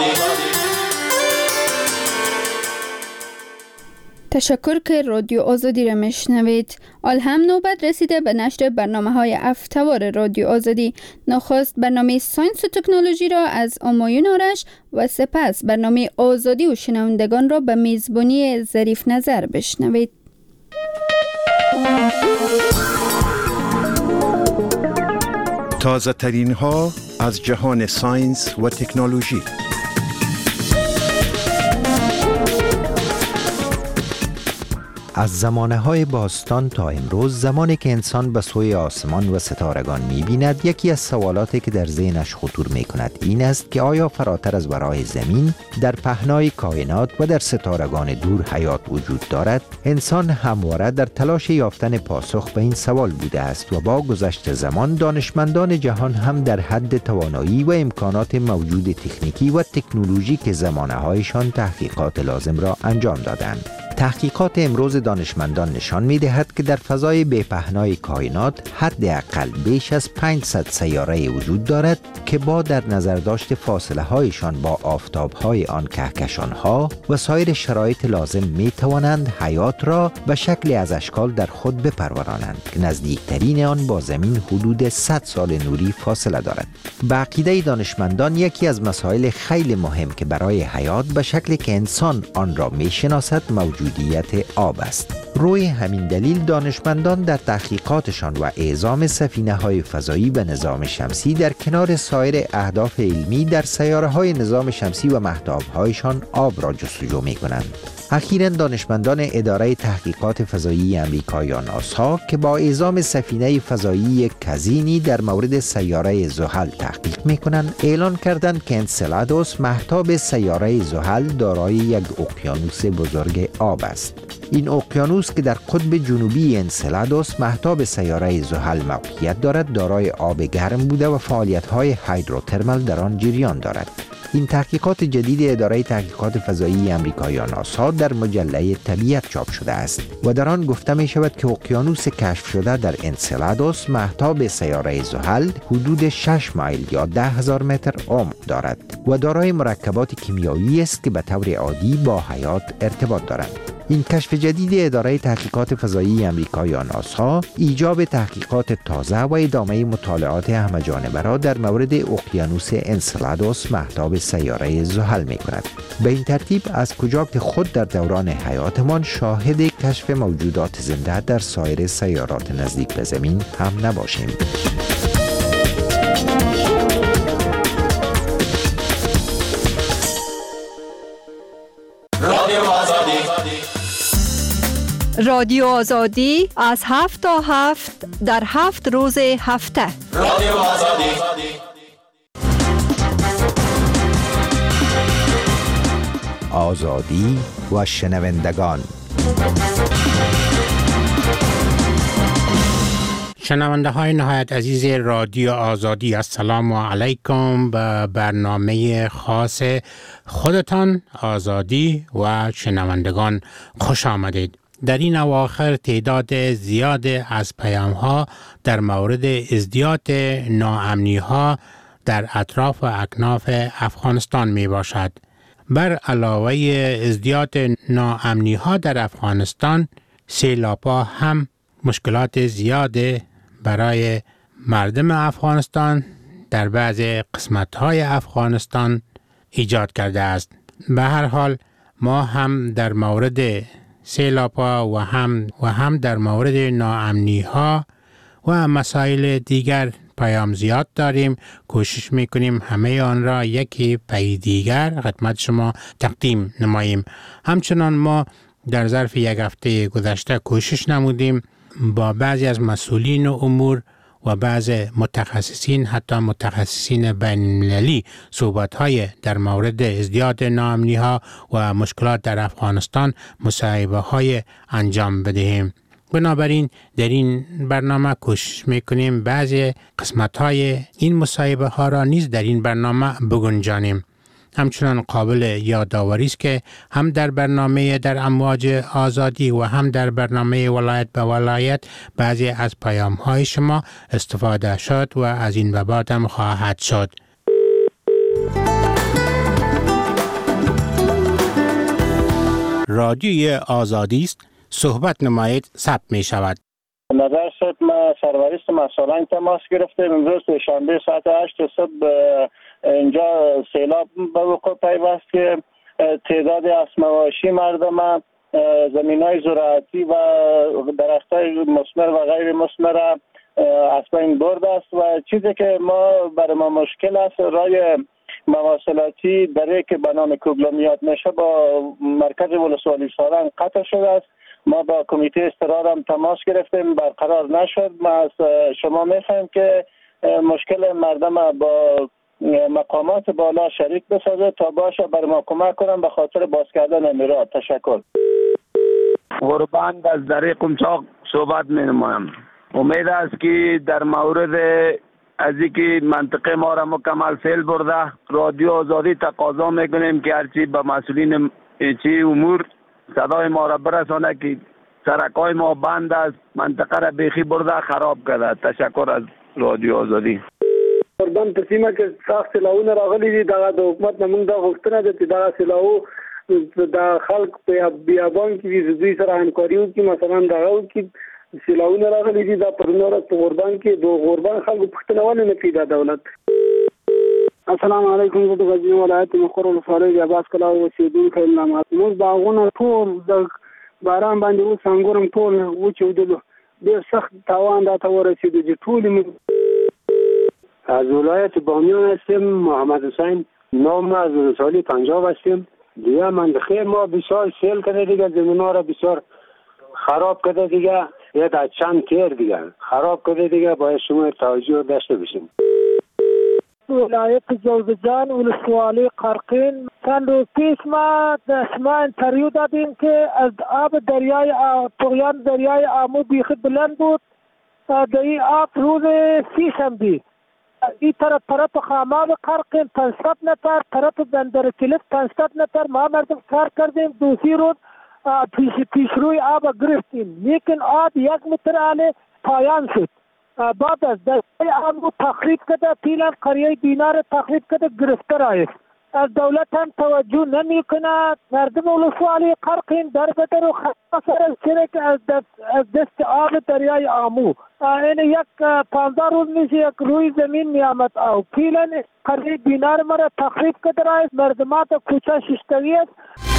تشکر که رادیو آزادی را میشنوید. حال هم نوبت رسیده به نشر برنامه‌های هفته‌وار رادیو آزادی. نخست برنامه ساینس و تکنولوژی را از همایون آرش و سپس برنامه آزادی و شنوندگان را به میزبانی ظریف نظر بشنوید. تازه ترین ها از جهان ساینس و تکنولوژی. از زمانه‌های باستان تا امروز، زمانی که انسان به سوی آسمان و ستارگان می‌بیند، یکی از سوالاتی که در ذهنش خطور می‌کند این است که آیا فراتر از ورای زمین در پهنای کائنات و در ستارگان دور حیات وجود دارد؟ انسان همواره در تلاش یافتن پاسخ به این سوال بوده است و با گذشت زمان دانشمندان جهان هم در حد توانایی و امکانات موجود تکنیکی و تکنولوژیک زمانه‌هایشان تحقیقات لازم را انجام دادند. تحقیقات امروز دانشمندان نشان می‌دهد که در فضای بی‌پهنای کائنات حداقل بیش از 500 سیاره وجود دارد که با در نظر داشت فاصله‌هایشان با آفتاب‌های آن کهکشان‌ها و سایر شرایط لازم می‌توانند حیات را به شکلی از اشکال در خود بپرورانند که نزدیکترین آن با زمین حدود 100 سال نوری فاصله دارد. به عقیده دانشمندان یکی از مسائل خیلی مهم که برای حیات به شکلی که انسان آن را می‌شناسد موجودیت آب است. روی همین دلیل دانشمندان در تحقیقاتشان و اعزام سفینه‌های فضایی به نظام شمسی در کنار سایر اهداف علمی در سیاره‌های نظام شمسی و مهتاب‌هایشان آب را جستجو می‌کنند. اخیراً دانشمندان اداره تحقیقات فضایی امریکا یا ناسا که با اعزام سفینه فضایی کزینی در مورد سیاره زحل تحقیق می‌کنند، اعلان کردند که انسلادوس مهتاب سیاره زحل دارای یک اقیانوس بزرگ آب است. این اقیانوس که در قطب جنوبی انسلادوس مهتاب سیاره زحل موقعیت دارد، دارای آب گرم بوده و فعالیت‌های هیدروترمال در آن جریان دارد. این تحقیقات جدید اداره تحقیقات فضایی امریکا یا ناسا در مجله طبیعت چاپ شده است و در آن گفته می شود که اقیانوس کشف شده در انسلادوس مهتاب سیاره زحل حدود 6 مایل یا 10,000 متر عمق دارد و دارای مرکبات کیمیایی است که به طور عادی با حیات ارتباط دارند. این کشف جدید اداره تحقیقات فضایی امریکا یا ناسا ایجاب تحقیقات تازه و ادامه مطالعات همه‌جانبه را در مورد اقیانوس انسلادوس مهتاب سیاره زحل می کند. به این ترتیب از کجا که خود در دوران حیاتمان شاهد کشف موجودات زنده در سایر سیارات نزدیک به زمین هم نباشیم. رادیو آزادی از 7 تا 7 در 7 روز هفته. رادیو آزادی. آزادی و شنوندگان. شنونده های نهایت عزیز رادیو آزادی، السلام علیکم. به برنامه خاص خودتان آزادی و شنوندگان خوش آمدید. در این اواخر تعداد زیاد از پیام ها در مورد ازدیاد ناامنی ها در اطراف و اکناف افغانستان می باشد. بر علاوه ازدیاد ناامنی ها در افغانستان، سیلاب ها هم مشکلات زیاد برای مردم افغانستان در بعض قسمت های افغانستان ایجاد کرده است. به هر حال ما هم در مورد سیلاب ها و هم در مورد ناامنی ها و مسائل دیگر پیام زیاد داریم. کوشش میکنیم همه آن را یکی پی دیگر خدمت شما تقدیم نماییم. همچنان ما در ظرف یک هفته گذشته کوشش نمودیم با بعضی از مسئولین امور و بعض متخصصین، حتی متخصصین بین المللی، صحبت‌های در مورد ازدیاد ناامنی‌ها و مشکلات در افغانستان مصاحبه‌های انجام بدهیم. بنابراین در این برنامه کوشش میکنیم بعضی قسمت‌های این مصاحبه ها را نیز در این برنامه بگنجانیم. همچنان قابل یادآوری است که هم در برنامه در امواج آزادی و هم در برنامه ولایت به ولایت بعضی از پیام‌های شما استفاده شد و از این به بعد هم خواهد شد. رادیوی آزادی است، صحبت نمایید ثبت می شود. نظر شد ما سرورست مسائل تماس گرفتیم. امروز شنبه ساعت 8 صبح اینجا سیلاب به وقوع پیوست که تعداد اسمواشی مردم، زمینای زراعتی و درختای مثمر و غیر مثمر از بین برده است و چیزی که برای ما مشکل است رای مواصلاتی دری که به نام کوگلامیات میشه با مرکز ولسوالی سالنگ قطع شده است. ما با کمیته استقرار هم تماس گرفتیم، برقرار نشد. ما از شما میخوایم که مشکل مردم با مقامات بالا شریک بسازه تا باشه بر ما کمک کنم به خاطر باز کردن میرا. تشکر. قربان از دری قمچاق صحبت می نمایم. امید است که در مورد از اینکه منطقه ما را مکمل فیل برده رادیو آزادی تقاضا میکنیم که هرچی به مسئولین چی امور صدای ما را برسانه که سرکای ما بند است، منطقه را بیخی برده خراب کرده. تشکر از رادیو آزادی. قربان تسلیمه که سخت سلاحونه راغلی دي د حکومت نه موږ دا غوښتنه ده چې دا سلاحو د خلک په بیابان کې دوی سره همکاري وکړي. مثلا دغه وکړي سلاحونه راغلي دي دا پر نور په قربان کې د قربان خلکو پوښتنه ولې نه کوي دا دولت. السلام علیکم. زه د غزنی ولایت مقر ولسوالۍ د عباس کلا اوسېدونکی یم. موږ باغونه ټول د باران باندې اوس انګور ټول وچېدلو، ډېر سخت تاوان راته ورسېدو چې ټولې از ولایت بامیان هستیم. محمد حسین نام از ولسوالی پنجاب هستیم. دیگه منطقه ما بسیار سیل کرده دیگه، زمین‌ها را بسیار خراب کرده دیگه، یک از چند تیر دیگه خراب کرده دیگه. باید شما توجه داشته باشیم. ولایت جوزجان ولسوالی قرقین چند روز پیش ما دستما انتریو دادیم که از آب دریای طغیان دریای آمو بیخی بلند بود. در این آب روز سه‌شنبه این طرف خاماب قرقین 500 نفر، طرف بندر کلیف 500 نفر ما مردم کار کردیم. دوسری روز پیش روی آب گرفتیم، لیکن آب 1 متر آله پایان شد. بعد از دریای آمو تخریب کرده، پیلان قریه دینار تخریب کرده، گرفتار است. از دولت هم توجه نمی کند. مردم ولسوالی قرقین در بدر و خسر شرک از دست آب دریای آمو. این 15 روز میشه یک روی زمین می آمد او پیلان قریه دینار مرا تخریب کرده است. مردمات کوچه ششتگی است.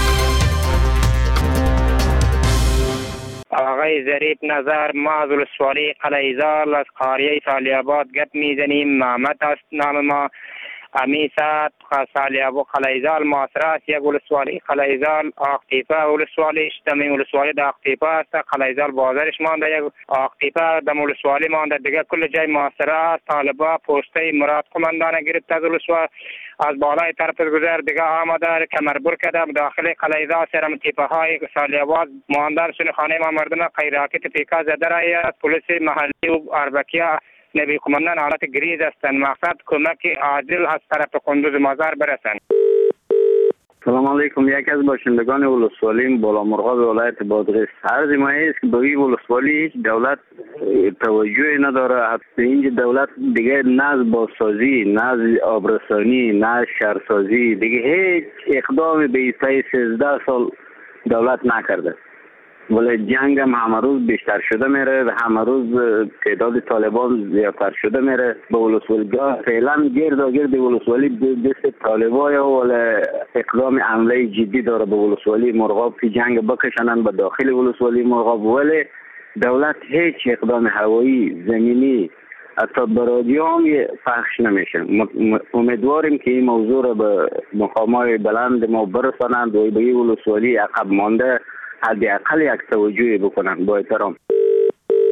آقای ظریف نظر، ما از ولسوالی قلعه‌زال از قاریه سالیاباد گپ میزنیم. محمد است نام ما. امیسات سالیاباد قلعه‌زال معاصر است. یک ولسوالی قلعه‌زال آقتیپه ولسوالی شتمی ولسوالی د آقتیپه است. قلعه‌زال بازارش مانده، یک آقتیپه د ولسوالی مانده، دیگه کل جای معاصر است. طالبا پوسته مراد قماندان گرفت از ولسوالی از بالای طرف گذر دیگه آمده کمربر کرده. داخل قلعه‌زال سرم تیپه های سالیاباد ماندن سن خانه ما مردم قیراکت پیکا زده رای است. پلیس محلی و اربکیه نبی قماندان حالت گریز هستند. مقصد کمک عادل از طرف قندوز مازار برسند. سلام علیکم. یکی از باشندگان ولسوالی بالا مرغاب ولایت بادغیس. عرض ما است که به این ولسوالی دولت توجه نداره. حتی اینجا دولت دیگه نه از بازسازی، نه از آبرسانی، نه از شهرسازی دیگه هیچ اقدامی به ایستای 13 سال دولت نکرده. ولی جنگ هم همه روز بیشتر شده میره و همه روز تعداد طالبان زیادتر شده میره. به ولسوالیگاه فعلا گرد ولسوالی دست طالبای ولی اقدام عمله جدی داره به ولسوالی مرغاب که جنگ بکشنن به داخل ولسوالی مرغاب. ولی دولت هیچ اقدام هوایی زمینی حتی به رادیو هم پخش نمیشه. امیدواریم که این موضوع را به مقامات بلند ما برسانند و به این ولسوالی عقب مانده حداقل یک توجهی بکنن. با احترام.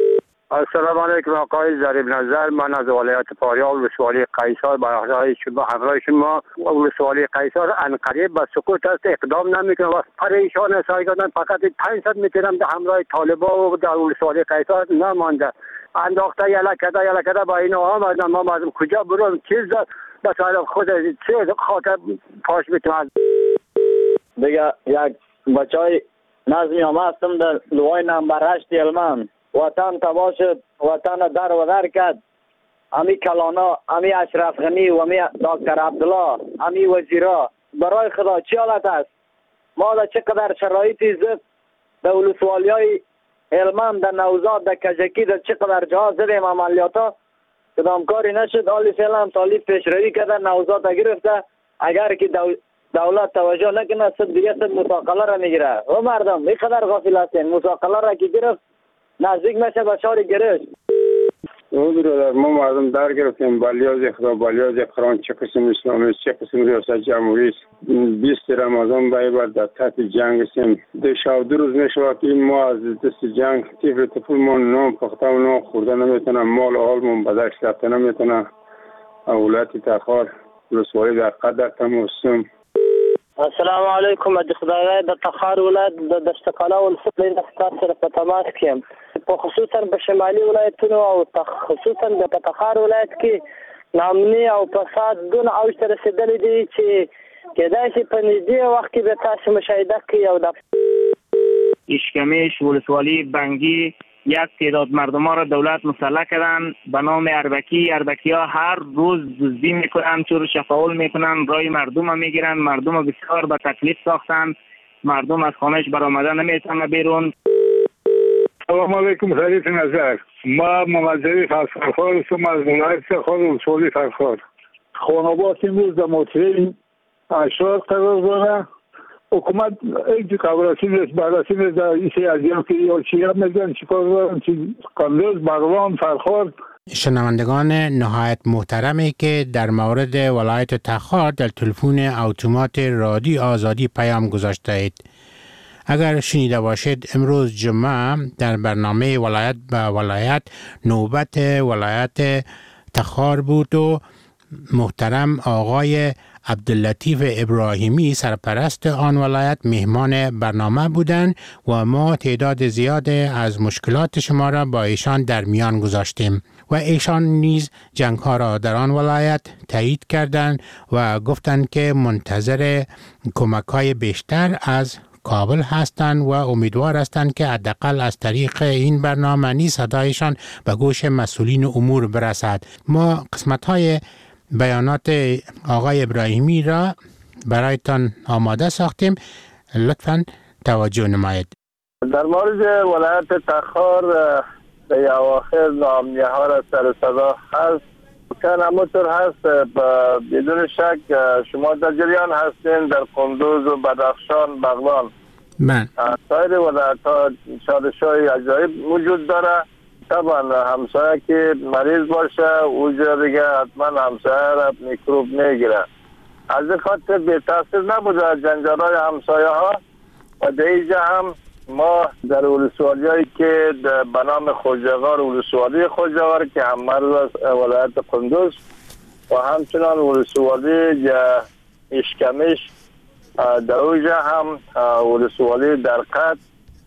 السلام علیکم آقای ظریف نظر. من از ولایت فاریاب ولسوالی قیصر به همراه شما. ولسوالی قیصر انقریب به سکوت است، اقدام نمیکنه و پریشان است. فقط 500 متر در همراه طالبان و در ولسوالی قیصر نمانده. انداخته یلکده با این آمد. ما از کجا برون چیز به طرف خود چه خاطر پاش میتونم دیگه. یک بچای نظمی هم هستم در لوای نمبر 8 علمان. وطن تباه شد، وطن در و در کرد. امی کلانا، امی اشرف غنی و امی دکتر عبدالله، امی وزیرا، برای خدا چی حالت است؟ ما در چقدر شرایطی زد در ولسوالی های علمان، در نوزاد، در کجکی، در چقدر جاها زدیم عملیاتا کدام کاری نشد. حالی فعلا طالب پیشروی کرده، نوزاد گرفته. اگر که دولت توجه نکنه صد دیگه صد مساقله را میگیره. و مردم اینقدر غافل هستین، مساقله را که گرفت نزدیک میشه به شهر گرشت. برادر ما مردم در گرفتیم. بلیاز اخدا، بلیاز اقران، چه قسم اسلامی است، چه قسم ریاست جمهوری است. 20 رمضان بعد در تحت جنگ هستیم. 2 روز میشود که ما از دست جنگ طفل ما نام پخته و نام خورده نمیتونم، مال حالمون به دست رفته نمیتونم. ولایت تخار ولسوالی در قدر تماسم. السلام علیکم. د خدای د تخار ولایت د دشتقاله ولسوالی نختار سره په تماس کې په خصوصا په شمالي ولایتونو او خصوصا د تخار ولایت کې نامني او فساد دون اوج ته رسیدلی دي چې کېدای شي په نږدې وخت کې به تاسو مشاهده کړئ. او د اشکمیش ولسوالی بنگی یک تعداد مردم ها را دولت مسلح کردن به نام اربکی ها هر روز دزدی میکنن، چور شفاول میکنن، رای مردم ها میگیرن، مردم ها بسیار به تکلیف ساختن، مردم از خانهش برآمده نمیتونه بیرون. سلام علیکم ظریف نظر. ما محمد از فرخار هستم، از ولایت تخار ولسوالی فرخار. خانوات امروز در موطئه اشرار قرار داره. حکومت ایجی قبراتی نیست، بررسی نیست در ایسی ازیان که یا چیه میگن چیکار دارن چی قندوز، بغلان، فرخار. شنوندگان نهایت محترمی که در مورد ولایت تخار در تلفن اتومات رادیو آزادی پیام گذاشته اید. اگر شنیده باشید امروز جمعه در برنامه ولایت به ولایت نوبت ولایت تخار بود و محترم آقای عبداللطیف ابراهیمی سرپرست آن ولایت مهمان برنامه بودند و ما تعداد زیاد از مشکلات شما را با ایشان در میان گذاشتیم و ایشان نیز جنگ ها را در آن ولایت تایید کردند و گفتند که منتظر کمک های بیشتر از کابل هستند و امیدوار هستند که حداقل از طریق این برنامه نیز صدایشان به گوش مسئولین امور برسد. ما قسمت های بیانات آقای ابراهیمی را برایتان آماده ساختیم، لطفاً توجه نمایید. در مورد ولایت تخار در اواخر نامنیه ها را سر صدا هست که همونطور هست. بدون شک شما در جریان هستین در قندوز و بدخشان، بغلان، سایر ولایت ها چالش‌های عجایب وجود داره. طبعا همسایه که مریض باشه اوجا دیگه حتما همسایه را میکروب میگیره. از این خاطر به تاثیر نبوده جنجال‌های همسایه ها و در اینجا هم ما در ولسوالی هایی که به نام خوجغار، ولسوالی خوجغار که هم مرز ولایت قندوز و همچنان ولسوالی اشکمیش، در اوجا هم ولسوالی درقد،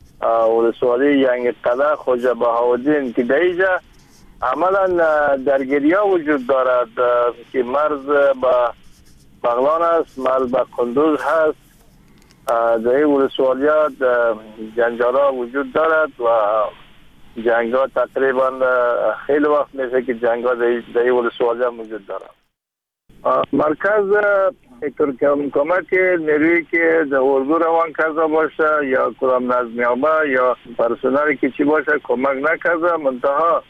ولسوالی ینگ قده، خوجه بهاودین که در اینجا عملا درگیری ها وجود دارد که مرز با بغلان است، مرز با قندوز هست. در این ولسوالی ها جنجال ها وجود دارد و جنگ ها تقریبا خیلی وقت میشه که جنگ ها در این ولسوالی ها وجود دارد. مرکز کمک نیرویی که در اردو روان کرده باشه یا کدام نظمیابه یا پرسنلی که چی باشه کمک نکرده. منتها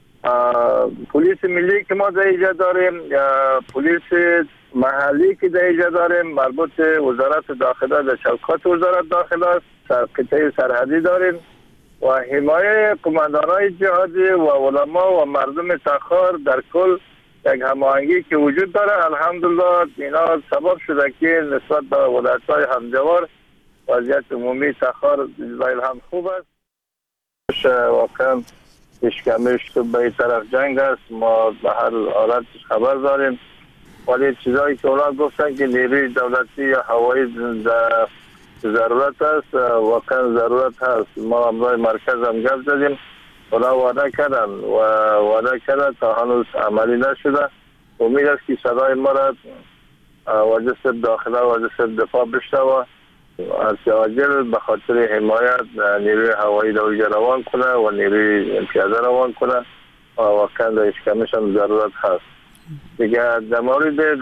پلیس ملی که ما در اینجا داریم یا پلیس محلی که در اینجا داریم مربوط وزارت داخله در چوکات وزارت داخله است، قطعه سرحدی داریم و حمایه قماندانای جهادی و علما و مردم تخار در کل یک هماهنگی که وجود داره. الحمدلله اینا سبب شده که نسبت به ولایت‌های همجوار وضعیت عمومی تخار هم خوب است. واقعا اشکمش تو به این طرف جنگ است. ما به هر حالت خبر داریم، ولی چیزایی که اونا گفتن که نیروی دولتی یا هوایی ضرورت است، واقعا ضرورت هست. ما امروز مرکز هم گپ زدیم، اونا وعده کردن تا هنوز عملی نشده. امید است که صدای ما را وزارت داخله و وزارت دفاع بشنوه، از عاجل به خاطر حمایت نیروی هوایی در اونجا روان کنه و نیروی پیاده روان کنه. واقعا در اشکمش هم ضرورت هست. دیگه در مورد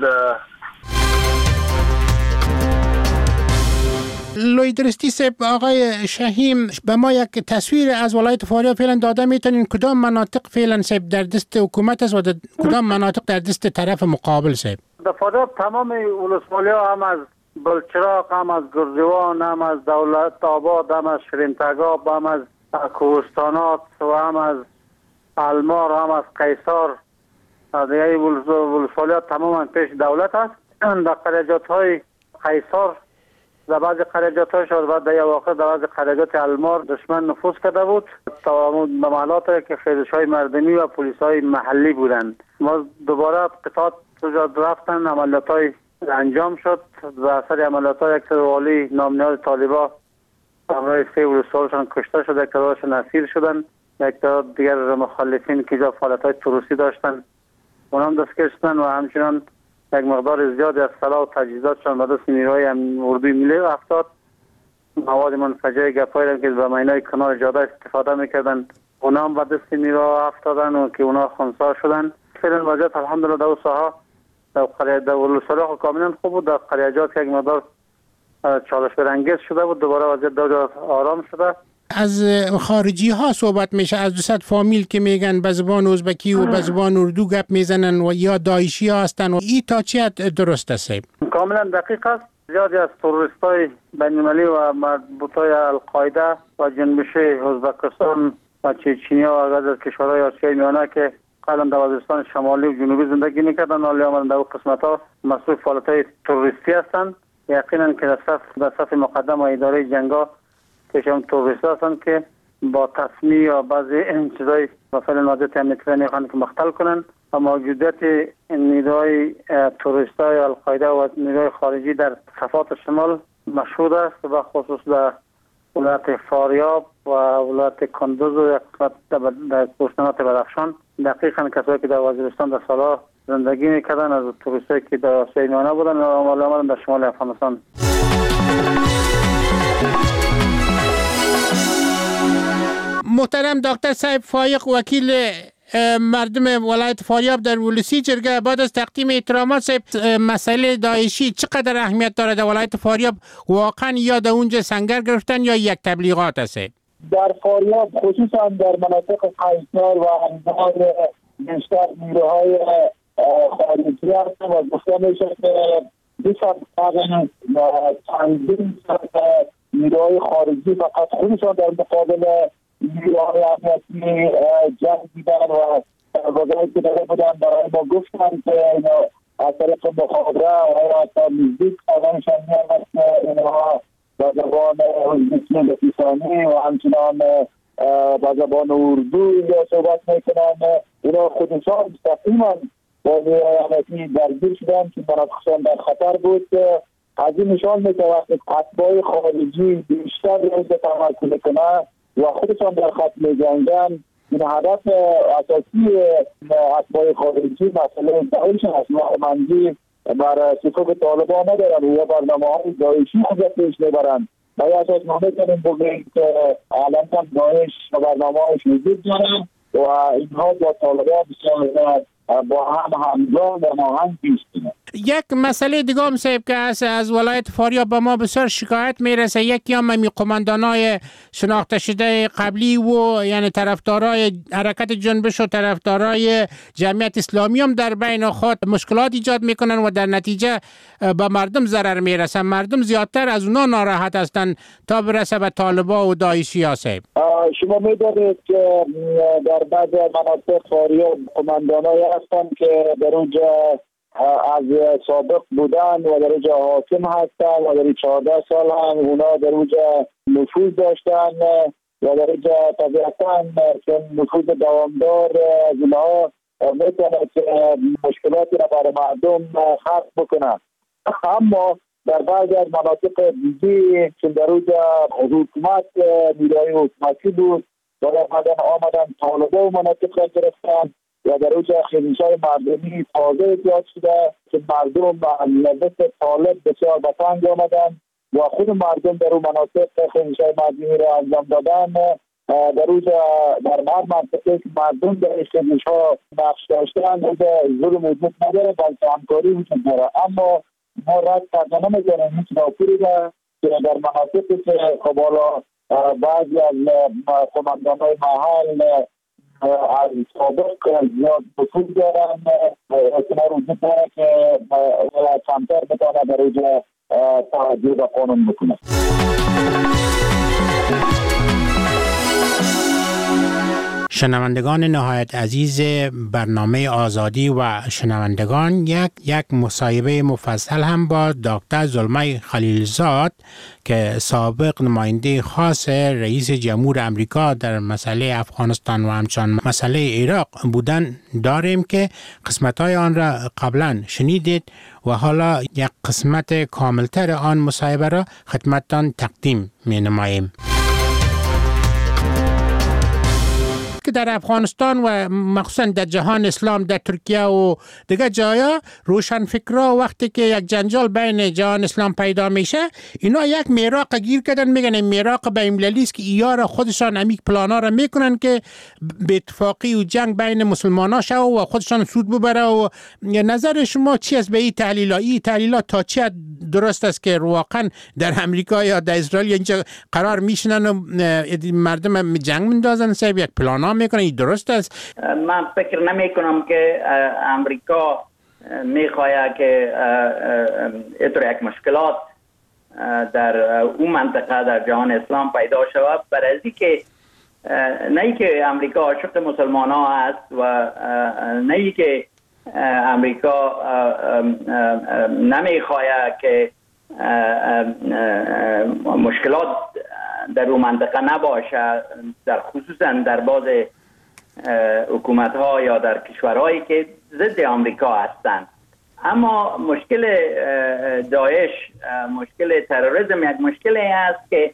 لوی درستی صاحب، آقای شهیم به ما یک تصویر از ولایت فاریاب فعلا داده میتونین؟ کدام مناطق فعلا صاحب در دست حکومت است و کدام مناطق در دست طرف مقابل صاحب؟ در فاریاب تمام ولسوالی ها، هم از بلچراغ، هم از گرزوان، هم از دولت آباد، هم از شرینتگاب، هم از کوهستانات و هم از المار، هم از قیصار، دیگه ولسوالی ها تماما پیش دولت است. در قریجات های قیصار در بعضی قریجات های شد و در واقع در بعضی قریجات المار دشمن نفوذ کرده بود. تا محلات که خیزش های مردمی و پلیس های محلی بودند. ما دوباره قطعات رفتن، عملیات های انجام شد و اثر عملیات های یک والی نامنیاد طالبا همراه 3 ولسوالشان کشته شد، یک تعدادشان اسیر شدن، یک تعداد دیگر مخالفین که جا فعالیت های تروریستی داشتن اونا هم دستگیر شدن و همچنان یک مقدار زیادی از سلاح و تجهیزاتشان به دست نیروهای اردوی ملی افتاد. مواد منفجره گپایی که به معنای کنار جاده استفاده میکردن اونا هم به دست نیروها افتادن و که اونا خنثی شدن. فعلا وضعیت الحمدلله در ساحه در ولسوالی کاملا خوب بود. در قریجات که یک مقدار چالش برانگیز شده بود، دوباره وضعیت در آرام شده. از خارجی ها صحبت میشه، از 200 فامیل که میگن به زبان ازبکی و به زبان اردو گپ میزنن و یا داعشی ها هستن و این تا چی درست است؟ کاملا دقیق است. زیادی از تروریست های بین‌المللی و مربوط های القاعده و جنبش ازبکستان و چچنیا و از کشورهای آسیای میانه که قبلا در وزیرستان شمالی و جنوبی زندگی میکردن ولی آمدن در اون قسمت ها مسئول فعالیت های تروریستی هستند. یقینا که در صف مقدم و اداره جنگا کشم تروریست هستند که با تصمیه یا بعضی این چیزای مثلا وضعیت امنیتی میخوان که مختل کنن و موجودیت نیروهای تروریست های القاعده و نیروهای خارجی در صفات شمال مشهود است و خصوص در ولایت فاریاب و ولایت کندوز و در کوهستانات بدخشان. دقیقاً کسایی که در وزیرستان در سالها زندگی میکردن از تروریستایی که در آسیای میانه بودن و آمدن در شمال افغانستان. محترم دکتر صاحب فایق، وکیل مردم ولایت فاریاب در ولسی جرگه، بعد از تقدیم احترامات صاحب، مسئله داعشی چقدر اهمیت داره در ولایت فاریاب؟ واقعا یا در اونجا سنگر گرفتن یا یک تبلیغات است؟ در فاریاب خصوصا در مناطق قیصار و انبار بیشتر نیروهای خارجی هستند و گفته میشه که 200 چندین نیروهای خارجی فقط خودشان در مقابل نیروهای امنیتی جنگ دیدن و وضعی که داره بودن برای ما گفتن که از طریق مخابره و حتی نزدیک آدمشان میامد که اینها با زبان ازبکی لطیفانی و همچنان با زبان اردو یا صحبت میکنن. اینا خودشان مستقیما با نیروهای امنیتی درگیر شدن که مناطقشان در خطر بود. از این نشان میده وقتی اتباع خارجی بیشتر روز تمکن کنه و خودشان در خط می‌جنگن، این هدف اساسی اتباع خارجی مسئله داعش است. مهماندی بر صفوف طالبان ندارن و برنامه‌های داعشی خود پیش میبرند. با این اساس ما می‌تونیم بگیم که الان هم داعش و برنامه‌هاش وجود دارن و اینها با طالبان بسیار با هم همگام و هماهنگ پیش می‌رن. یک مسئله دیگه هم صاحب که از ولایت فاریاب به ما بسیار شکایت میرسه، یکی هم قماندانای شناخته شده قبلی و یعنی طرفدارای حرکت جنبش و طرفدارای جمعیت اسلامی هم در بین خود مشکلات ایجاد میکنن و در نتیجه به مردم ضرر میرسن. مردم زیادتر از اونا ناراحت هستن تا برسه به طالبا و داعشی ها. صاحب شما میدونید که در بعض مناطق فاریاب قماندانای هستن که در اونجا از سابق بودن و در اونجا حاکم هستن و در 14 سال هم اونا در اونجا نفوذ داشتن و در اینجا طبیعتاً چون نفوذ دوامدار از اینها میتونه که مشکلاتی را برای مردم خلق بکنه. اما در بعضی از مناطق دیگه چون در اونجا حکومت نیروهای حکومتی بود و آمدن طالبان و مناطق را گرفتن و در اونجا خیلیش‌های مردمی تازه ایجاد شده که مردم مثل طالب بسیار به تنگ آمدن و خود مردم در اون مناطق خیلیش‌های مردمی را انجام دادن. در اونجا در هر منطقه که مردم در خیلیش‌ها نقش داشتن ظلم وجود نداره بلکه همکاری وجود داره. اما ما رد کردن نمی‌کنیم هیچ راپوری را که در مناطقی که خب حالا بعضی از قماندان‌های محل از سابق زیاد نفوذ دارن احتمال وجود داره که کمتر بتانه در اینجا توجه به قانون بکنه. شنوندگان نهایت عزیز برنامه آزادی و شنوندگان، یک مصاحبه مفصل هم با دکتر زلمه خلیلزاد که سابق نماینده خاص رئیس جمهور امریکا در مسئله افغانستان و همچنان مسئله عراق بودن داریم که قسمت‌های آن را قبلا شنیدید و حالا یک قسمت کاملتر آن مصاحبه را خدمتتان تقدیم می‌نماییم. که در افغانستان و مخصوصا در جهان اسلام در ترکیه و دیگه جایا روشنفکرا وقتی که یک جنجال بین جهان اسلام پیدا میشه اینا یک میراق گیر کردن، میگن میراق بین‌المللی است که اینا خودشان امیک پلانا را میکنن که به اتفاقی و جنگ بین مسلمانا شه و خودشان سود ببره. و نظر شما چی است به این تحلیلات تا چه درست است که واقعا در امریکا یا در اسرائیل اینجا قرار میشنن و مردم جنگ میندازن سبب یک پلانا میکنه؟ درست است؟ من فکر نمی کنم که امریکا میخواد که اینطور یک مشکلات در اون منطقه در جهان اسلام پیدا شود، برای از که نه که امریکا عاشق مسلمان ها است و نه که امریکا نمیخواد که مشکلات در اون منطقه نباشه، در خصوصا در بعض حکومت ها یا در کشورهایی که ضد آمریکا هستند. اما مشکل داعش، مشکل تروریسم یک مشکلی است که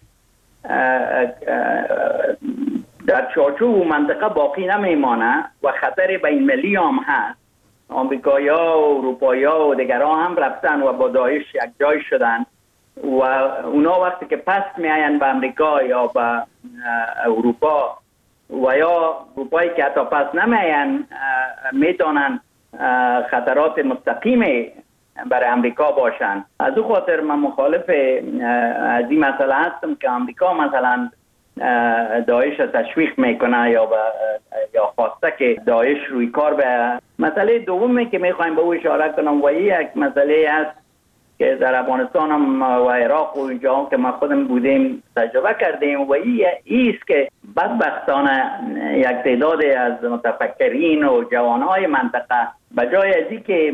در چارچوب منطقه باقی نمیمانه و خطر بین ملی هم هست. آمریکایی‌ها و اروپایی‌ها و دیگران هم رفتن و با داعش یک جای شدن و اونا وقتی که پس میاین به امریکا یا به اروپا و یا اروپایی که حتی پس نمیاین میتونن خطرات مستقیم برای امریکا باشن. از او خاطر من مخالف از این مسئله هستم که امریکا مثلا داعش تشویق میکنه یا خواسته که داعش روی کار به. مسئله دومی که میخوایم به او اشاره کنم و یک مسئله است که در افغانستان هم و عراق و اینجا هم که ما خودم بودیم تجربه کردیم و ایست که بدبختانه یک تعداد از متفکرین و جوانهای منطقه بجای از این که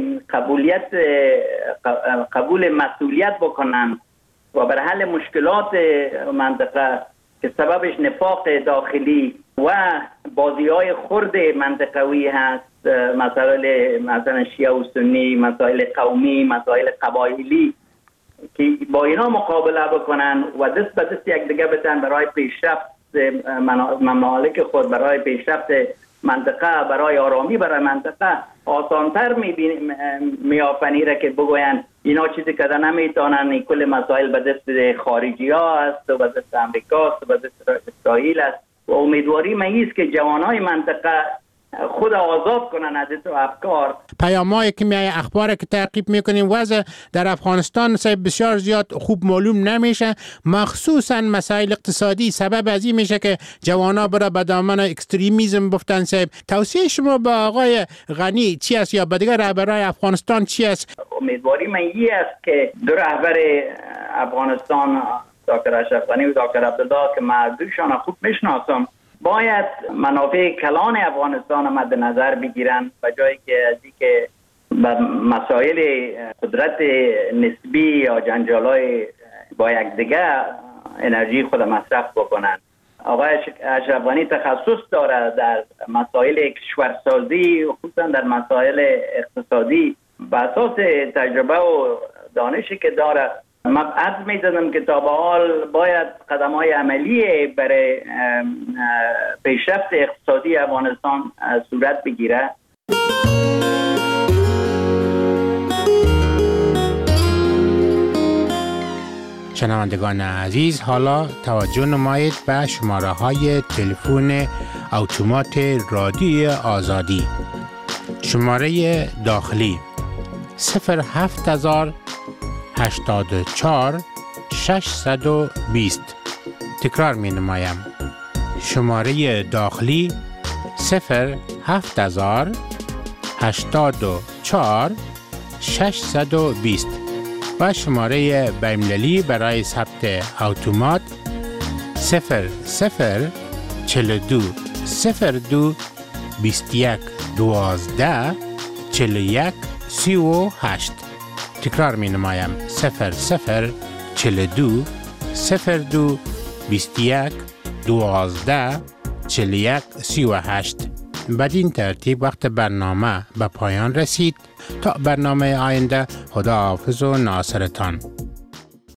قبول مسئولیت بکنن و بر حل مشکلات منطقه که سببش نفاق داخلی و بازی‌های خرد منطقوی هست، مثلا شیعه و سنی، مسائل قومی، مسائل قبایلی، که با اینا مقابله بکنن و دست به دست یک دیگه بتن برای پیشرفت ممالک خود، برای پیشرفت منطقه، برای آرامی برای منطقه آسانتر میافنیره که بگوین اینا چیزی که نمیتونن، این کل مسائل به دست خارجی ها است و به دست امریکا است و به دست اسرائیل است. و امیدواری من است که جوانای منطقه خود آزاد کنن از این افکار. پیامایی که میای اخباری که تعقیب میکنیم وضع در افغانستان بسیار زیاد خوب معلوم نمیشه، مخصوصا مسائل اقتصادی سبب از این میشه که جوانا به دامن اکستریمیسم بفتن. صاحب توصیه شما به آقای غنی چی است یا به دیگر رهبرای افغانستان چی است؟ امیدواری من این است که دو رهبر افغانستان، دکتر اشرف غنی و دکتر عبدالله که من دوشان خوب میشناسم، باید منافع کلان افغانستان مد نظر بگیرن و جایی که از اینکه به مسائل قدرت نسبی یا جنجالای با یک دیگه انرژی خود مصرف بکنن. آقای اشرف غنی تخصص داره در مسائل کشورسازی، خصوصا در مسائل اقتصادی. به اساس تجربه و دانشی که داره مبعد می‌زدم که تا به حال باید قدم‌های عملی برای پیشرفت اقتصادی افغانستان صورت بگیره. شنوندگان عزیز، حالا توجه نمایید به شماره‌های تلفن اتومات رادیوی آزادی. شماره داخلی 07084 620. تکرار می نمایم. شماره داخلی 07084 620 و شماره بین‌المللی برای ثبت اتومات 0042 02 21 12 41 38. تکرار می نمایم 0042 02 21 12 41 38. بدین ترتیب وقت برنامه به پایان رسید. تا برنامه آینده، خدا حافظ و ناصرتان.